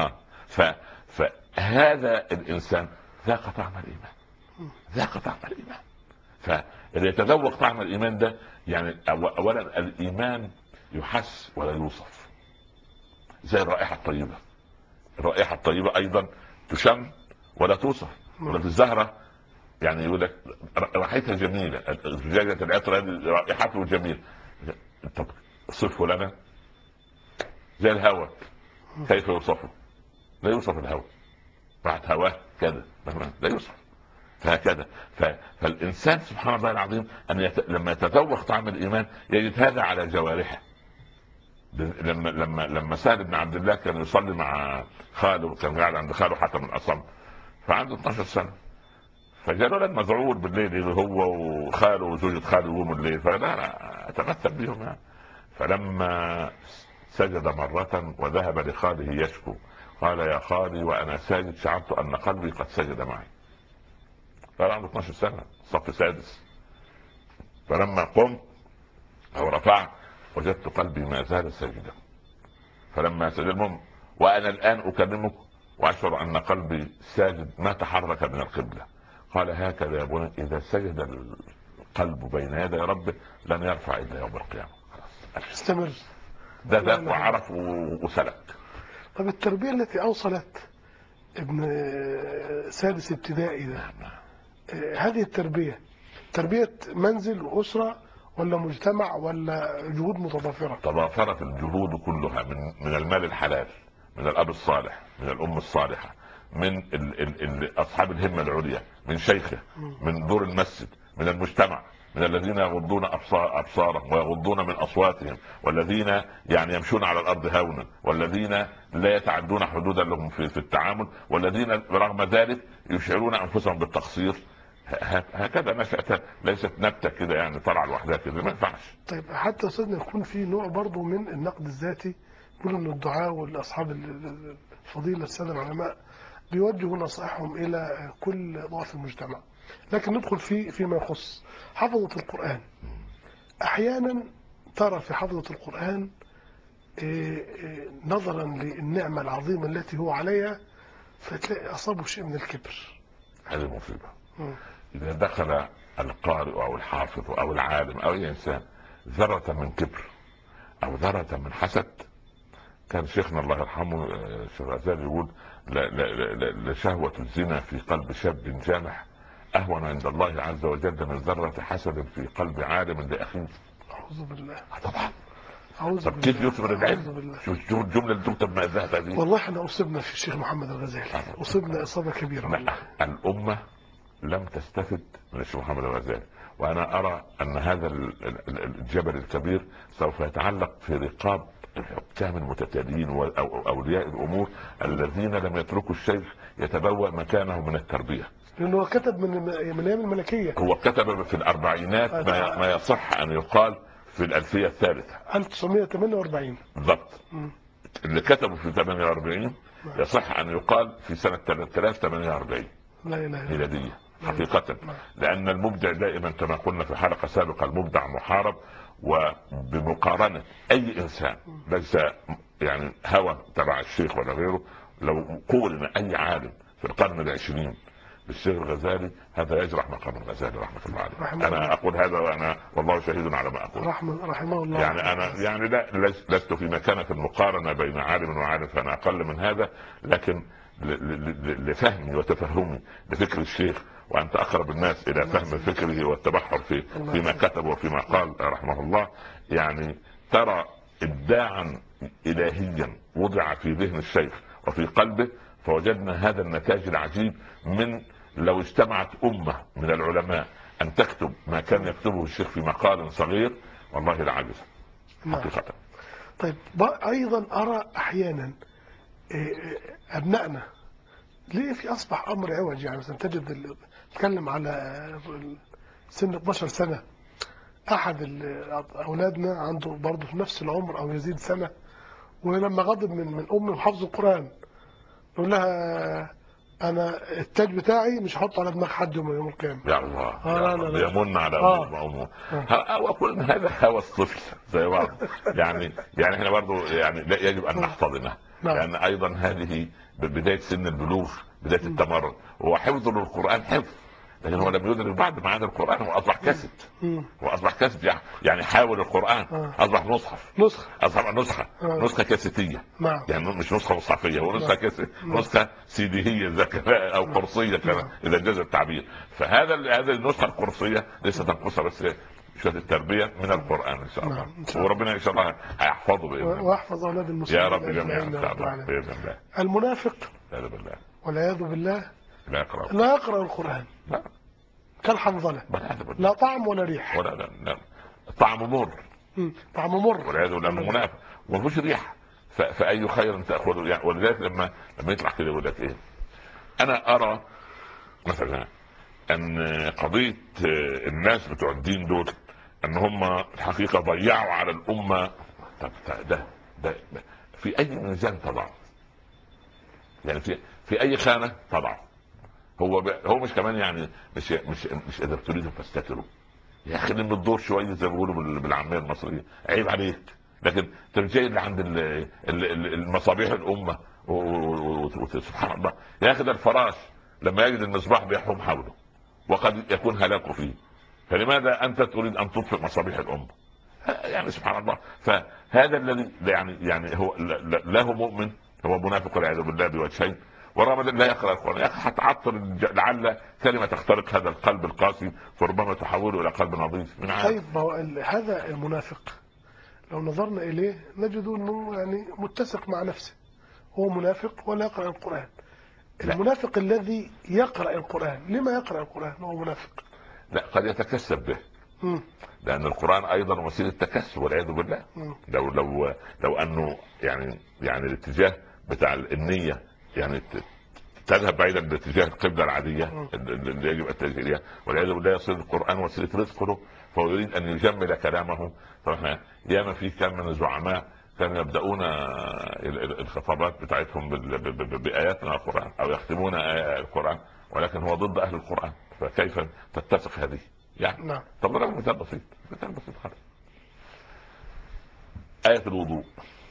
فهذا الانسان ذاق طعم الايمان، فاللي يتذوق طعم الايمان ده يعني اولا الايمان يحس ولا يوصف، زي الرائحه الطيبه ايضا تشم ولا توصف. ولا في الزهره يعني يقول لك رائحتها جميله، زجاجه العطر هذه رائحته جميله، طب صفه لنا. زي الهواء كيف يوصفه؟ لا يوصف الهواء، بعد هواه كذا لا يوصف. فهكذا فالانسان سبحان الله العظيم لما يتذوق طعم الايمان يجد هذا على جوارحه. لما سهل بن عبد الله كان يصلي مع خاله، كان قاعد عند خاله حاتم الأصم، فعنده 12 سنه، فجاء له مذعور بالليل هو وخاله وزوجة خاله يقوموا الليل، فلا اتمثل بهم يعني. فلما سجد مرة وذهب لخاله يشكو، قال يا خالي وانا ساجد شعرت ان قلبي قد سجد معي. قال عنده 12 سنة صف سادس، فلما قمت او رفعت وجدت قلبي ما زال ساجدا. فلما سجد المهم وانا الان اكلمك واشعر ان قلبي ساجد ما تحرك من القبلة. قال هكذا يا بني اذا سجد القلب بين يدي ربه لن يرفع الا يوم القيامة. استمر. ده ذاك وعرف وسلك. طب التربية التي اوصلت ابن سادس ابتدائي ده، هذه التربية منزل وأسرة ولا مجتمع ولا جهود متضافرة؟ تضافرت الجهود كلها من المال الحلال، من الأب الصالح، من الأم الصالحة، من أصحاب الهمة العليا، من شيخه، من دور المسجد، من المجتمع، من الذين يغضون أبصارهم ويغضون من أصواتهم، والذين يعني يمشون على الأرض هونا، والذين لا يتعدون حدودا لهم في التعامل، والذين رغم ذلك يشعرون أنفسهم بالتقصير. هكذا نشأت، ليست نبتة كده يعني طلع لوحدها كده، ما ينفعش. طيب حتى أستاذنا يكون في نوع برضه من النقد الذاتي، يقول إن الدعاء والأصحاب الفضيلة السادة العلماء بيوجهوا نصائحهم إلى كل ضعف المجتمع، لكن ندخل فيما يخص حفظة القرآن. أحيانا ترى في حفظة القرآن نظرا للنعمة العظيمة التي هو عليها فتلاقي أصابه شيء من الكبر. هذه مصيبة. إذا دخل القارئ أو الحافظ أو العالم أو أي إنسان ذرة من كبر أو ذرة من حسد، كان شيخنا الله يرحمه الشيخ الغزالي يقول لشهوة الزنا في قلب شاب جامح أهون عند الله عز وجل من ذرة حسد في قلب عالم لأخيه. أعوذ بالله. طبعا. طب كيف يثمر العلم؟ شوف الجملة اللي تكتب ما ذهب هذه. والله احنا أصبنا في الشيخ محمد الغزالي، أصبنا إصابة كبيرة والله. الأمة لم تستفد من الشيخ محمد الغزالي، وانا ارى ان هذا الجبل الكبير سوف يتعلق في رقاب الحكام المتتاليين واولياء الامور الذين لم يتركوا الشيخ يتبوأ مكانه من التربيه. لانه هو كتب من ايام الملكيه، هو كتب في الاربعينات ما يصح ان يقال في الالفيه الثالثه 1948 بالضبط. اللي كتبه في 48 يصح ان يقال في سنه 348 لا اله الا ميلاديه حقيقة، لأن المبدع دائما كما قلنا في حلقة سابقة المبدع محارب. وبمقارنة أي إنسان ليس يعني هوى تبع الشيخ ولا غيره، لو قول أي عالم في القرن العشرين بالشيخ الغزالي هذا يجرح مقام الغزالي رحمه الله عليه. رحمه انا الله. اقول هذا وانا والله شهيد على ما اقول. رحمه الله. يعني انا يعني لا لست في مكانه المقارنه بين عالم وعالم، فانا اقل من هذا، لكن لفهمي وتفهمي لفكر الشيخ، وانت اقرب الناس الى فهم فكره والتبحر فيما كتب وفيما قال رحمه الله. يعني ترى ابداعا الهيا وضع في ذهن الشيخ وفي قلبه، فوجدنا هذا النتاج العجيب. من لو اجتمعت امه من العلماء ان تكتب ما كان يكتبه الشيخ في مقال صغير والله لعجز حقيقه. طيب ايضا ارى احيانا ابنائنا ليه في اصبح امر عوج. يعني مثلا تجد نتكلم على سن 12 سنه، احد اولادنا عنده برضه في نفس العمر او يزيد سنه، ولما غضب من امه وحفظ القران يقول لها انا التاج بتاعي مش هحطه على دماغ حد يوم القيامه. يا الله لا لا لا. يمن على امه. وكل هذا هوى الطفل زي بعض. يعني احنا برضو يعني لا يجب ان نحتضنه، لان ايضا هذه بدايه سن البلوغ، بدايه التمرد. هو حفظ للقران حفظ، لكن هو لم يدرك بعد معاني القران، هو اصبح كاسيت. يعني حاول القران اصبح اصبح نسخه كاسيتيه. يعني مش نسخه مصحفيه، هو نسخه نسخه سيديهيه ذكاء او قرصيه كما اذا جاز التعبير. فهذه النسخه القرصيه لسه تنقصها بس شويه التربيه من القران ان شاء الله. وربنا ان شاء الله هيحفظه باذن الله ويحفظ اولاد المسلمين يا رب جميعا ان شاء الله باذن الله. المنافق والعياذ بالله لا يقرأ القرآن، لا كالحنظلة، لا طعم ولا ريح، لا طعم مر، والعياذ بالله منافق ومفيش ريحه. فاي خير تاخذه يعني. ولذلك لما يطلع كده يقول لك ايه، انا ارى مثلا ان قضيه الناس بتوع الدين دول ان هم الحقيقه ضيعوا على الامه. طب ده في اي ميزان تضع؟ يعني في اي خانه تضع؟ هو مش كمان يعني مش اذا ابتليتم فاستتروا. يا اخي من الدور شويه زي ما بيقولوا بالعاميه المصريه، عيب عليك. لكن ترجع اللي عند المصابيح الامه سبحان الله. يا اخي ده الفراش لما يجد المصباح بيحوم حوله وقد يكون هلاكه فيه، فلماذا انت تريد ان تطفئ مصابيح الامه؟ يعني سبحان الله. فهذا الذي يعني هو له مؤمن هو منافق والعياذ بالله بوجهين، ورغم لا يقرا القران. يا اخي هتعطل لعل كلمه تخترق هذا القلب القاسي فربما تحوله الى قلب نظيف. من عارف؟ طيب هذا المنافق لو نظرنا اليه نجد انه يعني متسق مع نفسه، هو منافق ولا يقرا القران. المنافق الذي يقرا القران لما يقرا القران هو منافق؟ لا قد يتكسب به، لان القران ايضا وسيله تكسب والعياذ بالله. لو انه يعني الاتجاه بتاع النيه يعني تذهب بعيدا باتجاه القبله العاديه اللي يجب التوجه اليها، والعياذ بالله يصير القران وسيله رزق له، فهو يريد ان يجمل كلامه. فاحنا ياما في كم من الزعماء كانوا يبداون الخطابات بتاعتهم بايات من القران او يختمون القران، ولكن هو ضد اهل القران. فكيف تتفق هذه يعني؟ طب ضرب مثال بسيط خالص. آية الوضوء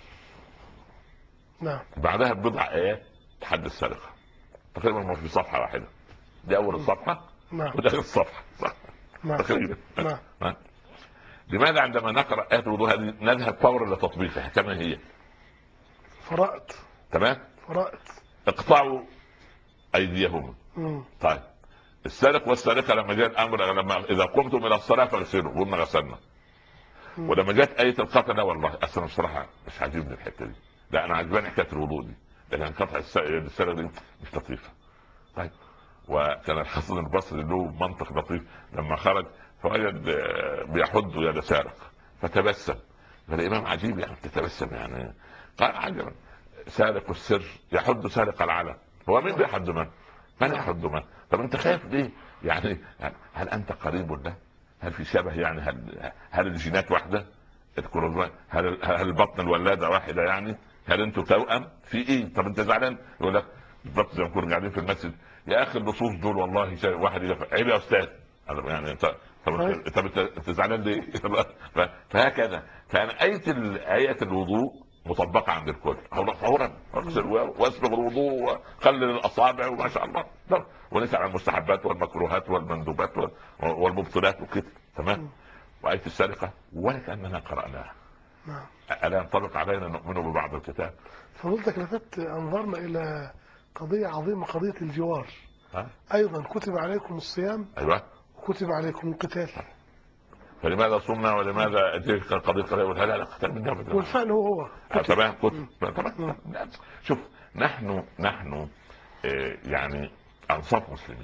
بعدها بضع آيات تحدث السرقة تقريبا في صفحة واحدة. دي أول الصفحة وده آخر الصفحة تقريبا. لماذا عندما نقرأ آية الوضوء هذه نذهب فورا لتطبيقها كما هي؟ فرأت تمام. اقطعوا أيديهم. طيب السارق والسارقة لما جاء الأمر لما إذا قمتم إلى الصلاة فاغسلوا قلنا غسلنا. ولما جت آية القطع ده والله أصلا بصراحة مش عاجبني الحتة دي. لا أنا عجباني حكاية الوضوء دي، لكن قطع السارق دي مش لطيفة. طيب وكان الحسن البصري له منطق لطيف لما خرج فوجد بيحد يد سارق فتبسم. فالإمام عجيب يعني تتبسم يعني. قال عجبا سارق السر يحد سارق العلم. هو مين بيحد من يحد من؟ طب انت خايف ليه يعني؟ هل انت قريب له؟ هل في شبه يعني؟ هل الجينات واحده؟ هل البطن الولاده واحده يعني؟ هل انتوا توأم في ايه؟ طب انت زعلان؟ يقول لك بالضبط زي ما كنا قاعدين في المسجد يا اخي اللصوص دول والله واحد عيب يا استاذ يعني. طب انت زعلان ليه؟ فهكذا كان آية الوضوء مطبقة عند الكل فورا اغسل واسبغ الوضوء وخلل الاصابع وما شاء الله لا، ونسال عن المستحبات والمكروهات والمندوبات والمبطلات وكده، تمام. وايه السرقه ولا كاننا قراناها. نعم. الا ينطبق علينا نؤمن ببعض الكتاب؟ فضلتك لفت أنظارنا إلى قضية عظيمة، قضية الجوار. ها؟ أيضا كتب عليكم الصيام ايوه. وكتب عليكم القتال. فلماذا صمنا ولماذا تلك القضيه قضيه؟ لا قتال من دم. والفعل هو كتب. تمام كتب. تمام. شوف، نحن يعني انصاف مسلمين،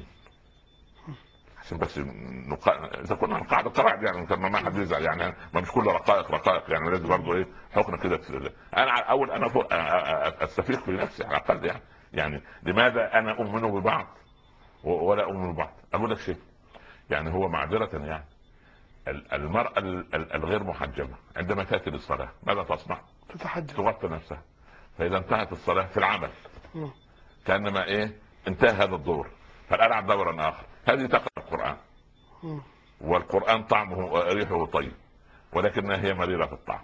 عشان بس اذا كنا نقاعد القواعد يعني ما حد يزعل يعني، ما مش كل رقائق يعني، لازم برضه ايه حكم كده. انا اول انا فوق استفيق في نفسي على الاقل يعني لماذا انا اؤمن ببعض ولا اؤمن ببعض؟ اقول لك شيء يعني، هو معذره يعني، المراه الغير محجبه عندما تاتي للصلاه ماذا تصنع؟ تتحجب. تغطي نفسها. فاذا انتهت الصلاه في العمل مم. كانما ايه انتهى هذا الدور، فالالعب دورا اخر. هذه تقرا القران، مم. والقرآن طعمه ريحه طيب ولكنها هي مريرة في الطعم.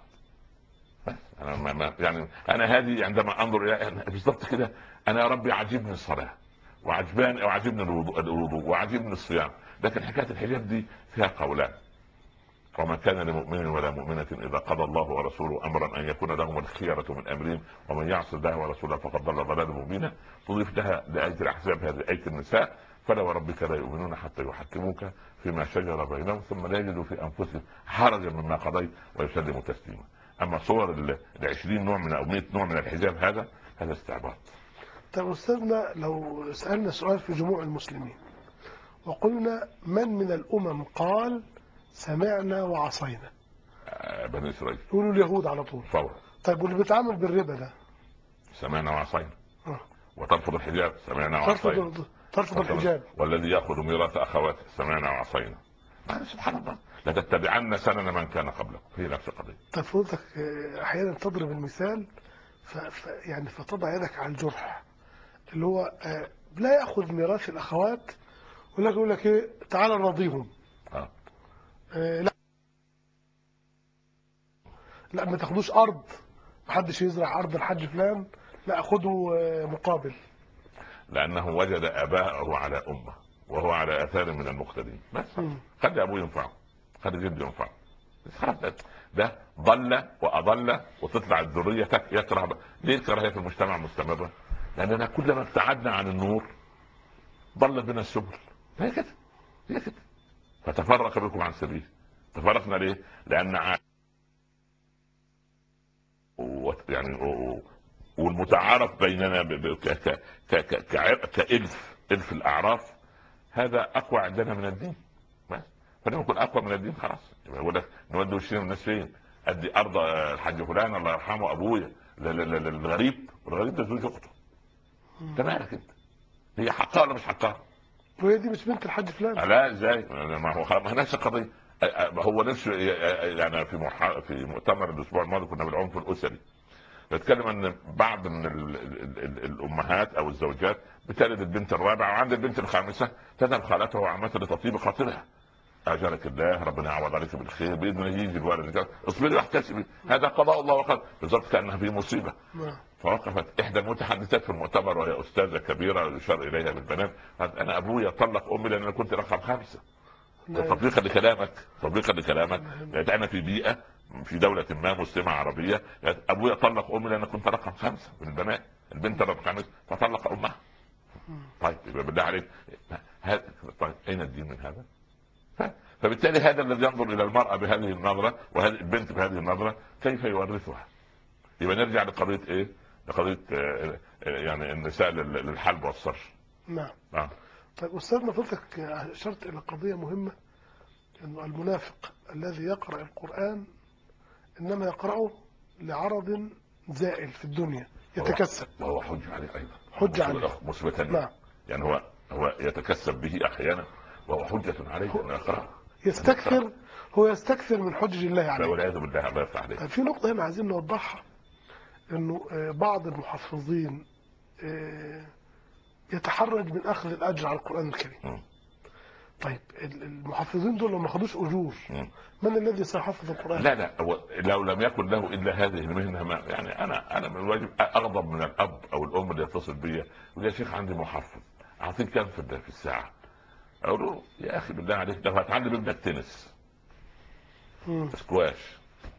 أنا يعني أنا هذه عندما أنظر إلى بالضبط كده، أنا يا ربي عجبني الصلاة وعجبني الوضوء وعجبني الصيام، لكن حكاية الحجاب دي فيها قولان. وما كان لمؤمن ولا مؤمنة إذا قضى الله ورسوله أمرا أن يكون لهم الخيرة من أمرهم ومن يعص الله ورسوله فقد ضل ضلالا مبينا. تضيف لها لآية الأحزاب هذه آية النساء: فلا وربك لا يؤمنون حتى يحكموك فيما شجر بينهم ثم لا يجدوا في أنفسهم حرجا مما قضيت ويسلموا تسليما. أما صور 20 نوع من أو 100 نوع من الحجاب هذا استعباط. طب أستاذنا، لو سألنا سؤال في جموع المسلمين وقلنا من الأمم قال سمعنا وعصينا؟ بني إسرائيل. يقولوا اليهود على طول فورا. طيب واللي بيتعامل بالربا ده؟ سمعنا وعصينا. آه. وترفض الحجاب سمعنا وعصينا. ترفض الحجاب. والذي ياخذ ميراث اخواته سمعنا وعصينا. سبحان الله، لتتبعن سنن من كان قبلكم، هي نفس القضيه. طب فضلتك احيانا تضرب المثال يعني فتضع يدك على الجرح، اللي هو لا ياخذ ميراث الاخوات ولكن يقول لك ايه، تعالى نرضيهم. لا لا، ما تاخدوش ارض، محدش يزرع ارض الحاج فلان، لا خدوا مقابل. لانه وجد اباءه على امه وهو على اثار من المقتدين، بس خلي ابوه ينفعه، خلي جده ينفعه. ده ضل واضل وتطلع الذريه يكره. ليه الكراهيه في المجتمع مستمره؟ لاننا كلما ابتعدنا عن النور ضل بنا السبل. هي كده، هي كده. فتفرق بكم عن سبيل. تفرقنا ليه؟ لان يعني والمتعارف بيننا كإلف الأعراف هذا أقوى عندنا من الدين. فلما يكون أقوى من الدين خلاص يقول لك نودي وشين الناس فين؟ أدي أرض الحاج فلان الله يرحمه أبويا للغريب، والغريب ده زوج أخته. أنت مالك أنت؟ هي حقها ولا مش حقها؟ وهي دي مش بنت الحاج فلان؟ لا ازاي؟ ما هو نفس القضيه. هو نفسه يعني في مؤتمر الاسبوع الماضي كنا بالعنف الاسري بتكلم ان بعض من الامهات او الزوجات بتلد البنت الرابعه وعند البنت الخامسه تذهب خالتها وعمتها لتطيب خاطرها. اجلك الله، ربنا يعوض عليك بالخير باذن الله، يجي الولد اصبري واحتسبي، هذا قضاء الله وقدر. بالضبط كانها في مصيبه. فوقفت احدى المتحدثات في المؤتمر وهي استاذه كبيره يشار اليها بالبنات، قالت انا ابويا طلق امي لان انا كنت رقم 5. تطبيقا لكلامك لان انا في بيئه في دوله ما مسلمه عربيه، ابويا طلق امي لان كنت رقم 5 من البنات، البنت رقم 5 فطلق امها. طيب يبقى بالله عليك طيب اين الدين من هذا؟ فبالتالي هذا الذي ينظر الى المراه بهذه النظره وهذه البنت بهذه النظره كيف يورثها؟ يبقى نرجع لقضيه ايه؟ لقضيه يعني النساء للحلب والصرف. نعم. طيب أستاذنا فضلتك أشرت إلى قضية مهمة، أنه المنافق الذي يقرأ القرآن إنما يقرأه لعرض زائل في الدنيا يتكسب، وهو حجة عليه أيضا، حجة عليه مثبتة. نعم. يعني هو يتكسب به أحيانا وهو حجة عليه أن يقرأ. هو يستكثر من حجج الله عليه. والعياذ بالله الله يفتح عليه. في نقطة هنا عايزين نوضحها، إنه بعض المحفظين يتحرج من أخذ الأجر على القرآن الكريم. طيب المحفظين دول لو ما خدوش أجور من الذي سيحفظ القرآن؟ لا لو لم يكن له إلا هذه المهنة يعني أنا من الواجب أغضب من الأب أو الأم اللي يتصل بي يقول يا شيخ عندي محفظ اعطيك كام في الساعه؟ اقول له يا اخي بالله عليك ده هتعلم ابنك تنس، سكواش،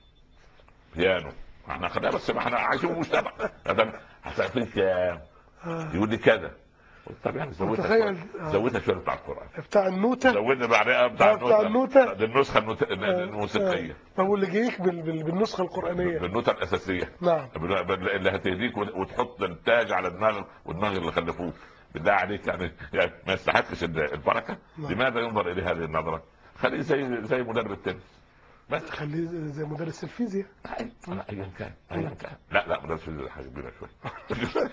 بيانو، احنا خدناها بس ما احنا عايشين مجتمع. هتعطيك كام؟ يقول لي كذا. طب يعني زودها شويه بتاع القران، بتاع النوته، زودنا بعدها بتاع النوته دي النسخه الموسيقيه. طب واللي جايك بالنسخه القرانيه، بالنوته الاساسيه، نعم، اللي هتهديك وتحط التاج على دماغ ودماغ اللي خلفوه. بالله عليك يعني ما يستحقش البركه؟ نعم. لماذا ينظر الى هذه النظره؟ خليه زي مدرب تنس بس، خليه زي مدرس الفيزياء. ايا كان لا مدرس الفيزياء حاجه كبيره شويه.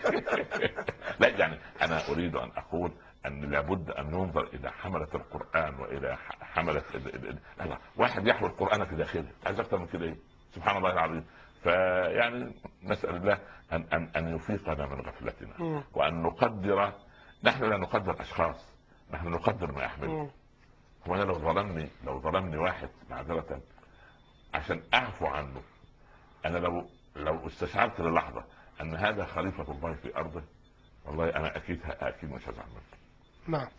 لا يعني انا اريد ان اقول ان لابد ان ننظر الى حمله القران والى حمله لا واحد يحمل القران في داخله، عايز اكثر من كده ايه؟ سبحان الله العظيم. فيعني نسال الله ان يفيقنا من غفلتنا وان نقدر. نحن لا نقدر اشخاص، نحن نقدر ما يحمله. وانا لو ظلمني واحد معذره عشان اعفو عنه، انا لو استشعرت للحظه ان هذا خليفه الله في ارضه، والله انا اكيد مش هزعل منه. نعم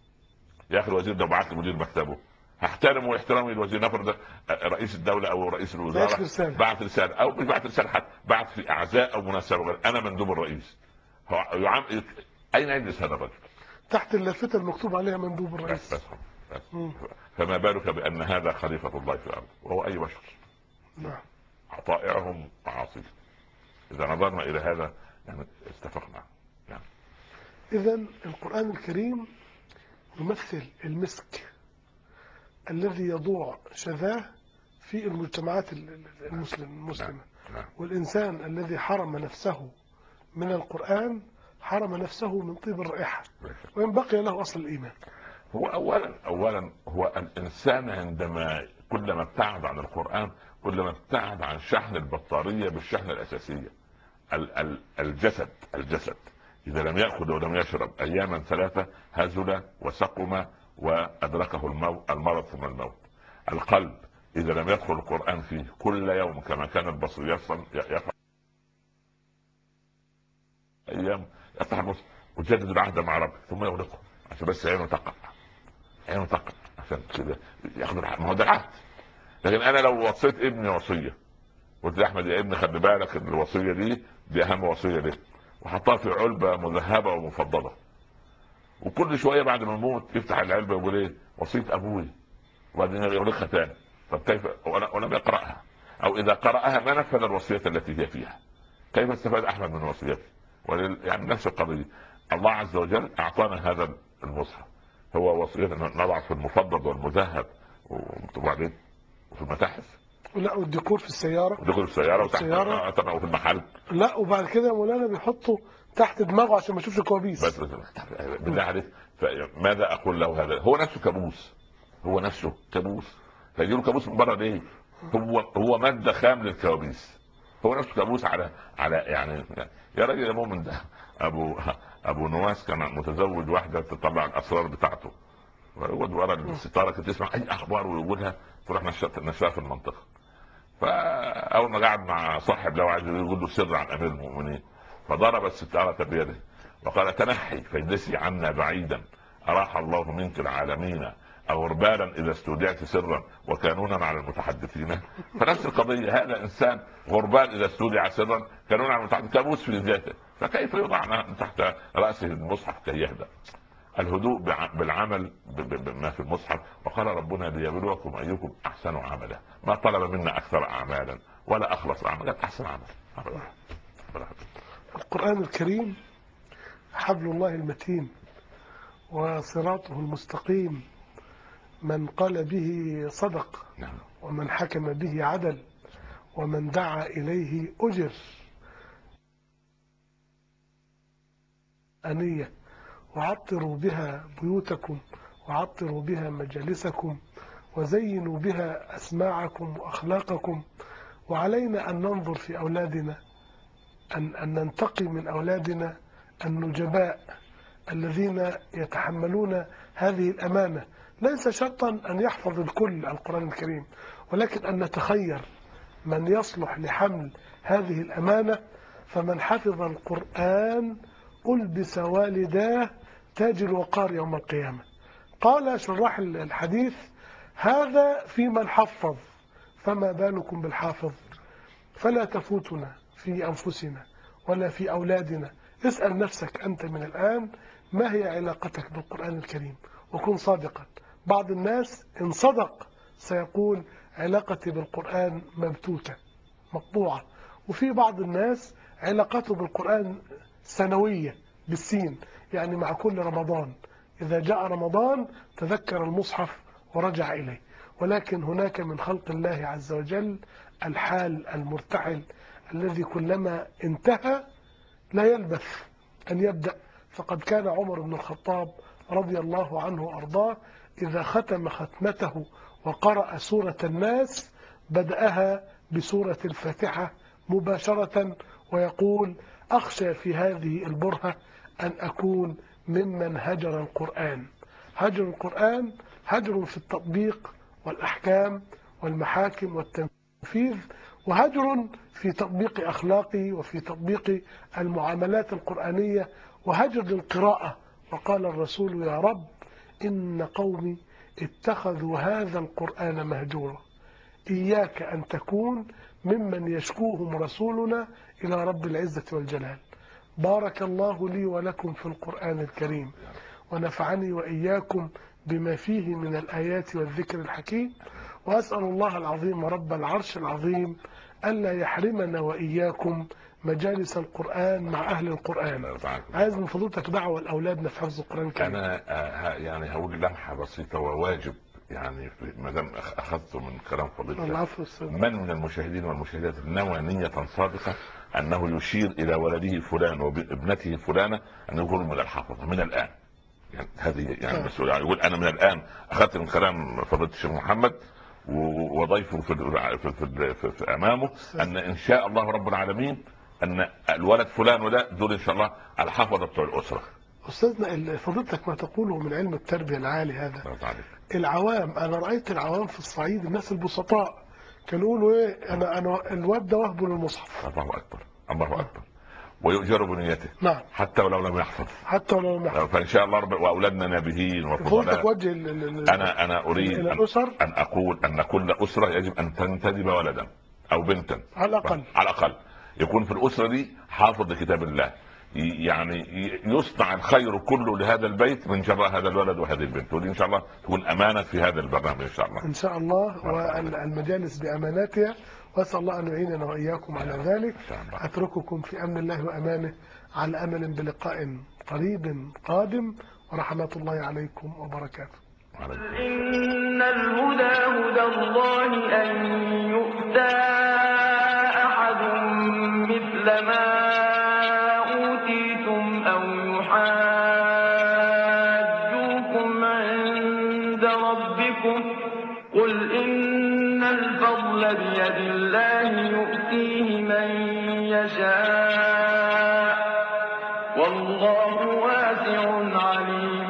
يا اخي الوزير ده بعت لي مدير مكتبه، هحترمه واحترامي الوزير. نفرض رئيس الدوله او رئيس الوزراء بعت رساله، او مش بعت رساله حتى، بعت في اعزاء او مناسبه، انا مندوب الرئيس، هو اين يجلس هذا الرجل؟ تحت اللافته المكتوب عليها مندوب الرئيس. بس. فما بالك بان هذا خليفه الله في الارض وهو اي بشر؟ نعم. طائعهم وعاصيهم. اذا نظرنا الى هذا يعني اتفقنا. نعم. اذا القرآن الكريم يمثل المسك الذي يضوع شذاه في المجتمعات المسلمة. نعم. والإنسان الذي حرم نفسه من القرآن حرم نفسه من طيب الرائحة، وإن بقي له أصل الإيمان. هو أولا هو الإنسان عندما كلما ابتعد عن القرآن كلما ابتعد عن شحن البطارية بالشحنة الأساسية. الجسد إذا لم يأخذ ولم يشرب أياما 3 هزل وسقم وأدركه المرض ثم الموت. القلب إذا لم يدخل القرآن فيه كل يوم كما كان البصري يفعل أيام، يفتح المصحف ويجدد العهد مع ربه ثم يغلقه عشان بس عينه تقع عشان كده ياخذ ما هو ده العهد. لكن انا لو وصيت ابني وصيه، قلت له احمد يا ابني خلي بالك الوصيه دي اهم وصيه لك، وحطها في علبه مذهبه ومفضله، وكل شويه بعد ما يموت يفتح العلبه ويقول ايه وصيه ابوي، وبعدين يغلقها تاني. طب كيف ولم يقراها؟ او اذا قراها ما نفذ الوصيه التي هي فيها، كيف استفاد احمد من وصيته؟ يعني نفس القضيه. الله عز وجل اعطانا هذا المصحف، هو وصيتنا نضع في المفضل والمذهب وبعدين وفي المتاحف، لا والديكور في السيارة، ودخل السيارة وتحت وفي المحل. لا وبعد كده يا مولانا بيحطوا تحت دماغه عشان ما يشوفش كوابيس. بس بالله عليك، فماذا اقول له؟ هذا هو نفسه كابوس، فيجيله كابوس من بره ليه؟ هو مادة خام للكوابيس، هو نفسه كابوس على يعني يا راجل يا مؤمن، ده ابو نواس كان متزوج واحدة تطلع الاسرار بتاعته، ويقعد ورا الستاره كانت تسمع اي اخبار ويقولها، تروح نشرها في المنطقه. فاول ما قعد مع صاحب له عايز يقول له سر عن امير المؤمنين، فضرب الستاره بيده وقال تنحي فاجلسي عنا بعيدا اراح الله منك العالمين، غربالا اذا استودعت سرا وكانونا على المتحدثين. فنفس القضيه، هذا انسان غربان اذا استودع سرا كانونا على المتحدثين، كابوس في ذاته، فكيف يوضع تحت راسه المصحف كي يهدأ؟ الهدوء بالعمل بما في المصحف. وقال ربنا ليبلوكم ايكم احسن عملا، ما طلب منا اكثر اعمالا ولا اخلص اعمالا، احسن عمل. القرآن الكريم حبل الله المتين وصراطه المستقيم، من قال به صدق، ومن حكم به عدل، ومن دعا إليه أجر. أنية وعطروا بها بيوتكم وعطروا بها مجالسكم وزينوا بها أسماعكم وأخلاقكم. وعلينا أن ننظر في أولادنا، أن ننتقي من أولادنا النجباء الذين يتحملون هذه الأمانة. ليس شرطا أن يحفظ الكل القرآن الكريم، ولكن أن نتخير من يصلح لحمل هذه الأمانة. فمن حفظ القرآن ألبس والداه تاج الوقار يوم القيامة. قال شراح الحديث: هذا في من حفظ، فما بالكم بالحافظ؟ فلا تفوتنا في أنفسنا ولا في أولادنا. اسأل نفسك أنت من الآن ما هي علاقتك بالقرآن الكريم، وكن صادقا. بعض الناس إن صدق سيقول علاقتي بالقرآن مبتوتة مقطوعة، وفي بعض الناس علاقته بالقرآن سنوية بالسين، يعني مع كل رمضان إذا جاء رمضان تذكر المصحف ورجع إليه. ولكن هناك من خلق الله عز وجل الحال المرتحل الذي كلما انتهى لا يلبث أن يبدأ. فقد كان عمر بن الخطاب رضي الله عنه وأرضاه إذا ختم ختمته وقرأ سورة الناس بدأها بسورة الفاتحة مباشرة، ويقول: أخشى في هذه البرهة أن أكون ممن هجر القرآن. هجر القرآن هجر في التطبيق والأحكام والمحاكم والتنفيذ، وهجر في تطبيق أخلاقي وفي تطبيق المعاملات القرآنية، وهجر للقراءة. وقال الرسول: يا رب إن قومي اتخذوا هذا القرآن مهجورا. إياك أن تكون ممن يشكوهم رسولنا إلى رب العزة والجلال. بارك الله لي ولكم في القرآن الكريم، ونفعني وإياكم بما فيه من الآيات والذكر الحكيم. وأسأل الله العظيم رب العرش العظيم ألا يحرمنا وإياكم مجالس القرآن مع أهل القرآن. عايز من فضلتك دعوة لأولادنا في حفظ القرآن الكريم. أنا يعني هقول لمحة بسيطة وواجب، يعني ما دام أخذت من كلام فضيلتك. من المشاهدين والمشاهدات نوى نية صادقة أنه يشير إلى ولده فلان وابنته فلانة أن يكونوا من الحافظة من الآن، يعني هذه يعني مسؤولية. يعني يقول أنا من الآن أخذت من كلام فضيلة الشيخ محمد وضيفه في أمامه إن شاء الله رب العالمين أن الولد فلان وده دول إن شاء الله الحافظة بتوع الأسرة. أستاذنا فضيلتك ما تقوله من علم التربية العالي هذا. العوام، أنا رأيت العوام في الصعيد الناس البسطاء كانوا يقولوا إيه: أنا الواد ده وهبه للمصحف. الله أكبر الله أكبر. ويؤجر بنيته. نعم. حتى ولو لم يحفظ. حتى ولو لم يحفظ. فإن شاء الله رب وأولادنا نابهين وفضلاء. أنا أريد أن أقول أن كل أسرة يجب أن تنتدب ولدا أو بنتا على الأقل يكون في الأسرة دي حافظ لكتاب الله، يعني يصنع الخير كله لهذا البيت من جراء هذا الولد وهذه البنت. ودي ان شاء الله تكون امانه في هذا البرنامج ان شاء الله. ان شاء الله، والمجالس باماناتها، واسال الله ان يعيننا واياكم على ذلك. اترككم في امن الله وامانه، على امل بلقاء قريب قادم، ورحمه الله عليكم وبركاته. إن الهدى هدى الله أن يؤتى أحد مثل ما أوتيتم أو يحاجوكم عند ربكم. قل إن الفضل بيد الله يؤتيه من يشاء والله واسع عليم.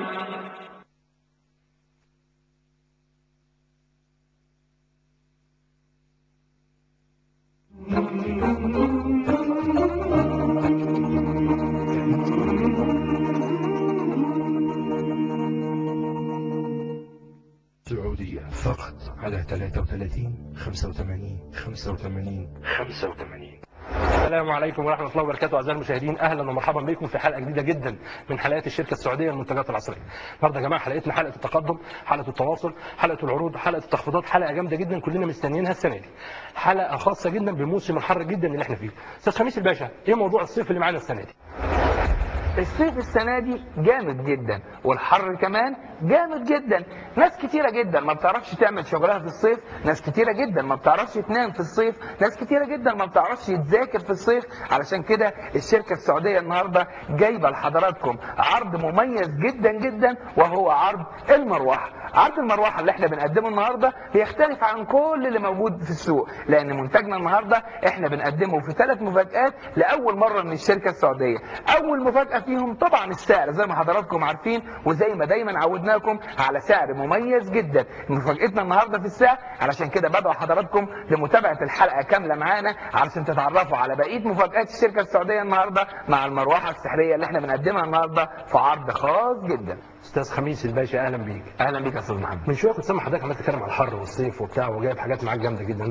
سعودية فقط على 33 85 85 85. السلام عليكم ورحمة الله وبركاته. أعزائي المشاهدين، أهلا ومرحبا بكم في حلقة جديدة جدا من حلقات الشركة السعودية للمنتجات العصرية. النهارده يا جماعة حلقتنا حلقة التقدم، حلقة التواصل، حلقة العروض، حلقة التخفيضات، حلقة جامدة جدا كلنا مستنيينها السنة دي. حلقة خاصة جدا بالموسم الحر جدا اللي احنا فيه. أستاذ خميس الباشا، إيه موضوع الصيف اللي معانا السنة دي؟ الصيف السنة دي جامد جدا، والحر كمان جامد جدا. ناس كتيرة جدا ما بتعرفش تعمل شغلها في الصيف، ناس كتيرة جدا ما بتعرفش تنام في الصيف، ناس كتيرة جدا ما بتعرفش تذاكر في الصيف. علشان كده الشركة السعودية النهاردة جايبة لحضراتكم عرض مميز جدا جدا، وهو عرض المروحة. عرض المروحة اللي احنا بنقدمه النهاردة بيختلف عن كل اللي موجود في السوق، لأن منتجنا النهاردة احنا بنقدمه في 3 مفاجآت لأول مرة من الشركة السعودية. أول مفاجأة فيهم طبعا السعر زي ما حضراتكم عارفين، وزي ما دايما عودناكم على سعر مميز جدا. مفاجأتنا النهارده في السعر، علشان كده بدعو حضراتكم لمتابعه الحلقه كامله معانا علشان تتعرفوا على بقيه مفاجآت الشركه السعوديه النهارده مع المروحه السحريه اللي احنا بنقدمها النهارده في عرض خاص جدا. استاذ خميس الباشا، اهلا بيك. اهلا بيك يا استاذ محمد. من شويه كنت سامع حضرتك عمال تتكلم على الحر والصيف وبتاع، وجايب حاجات معاك جامده جدا.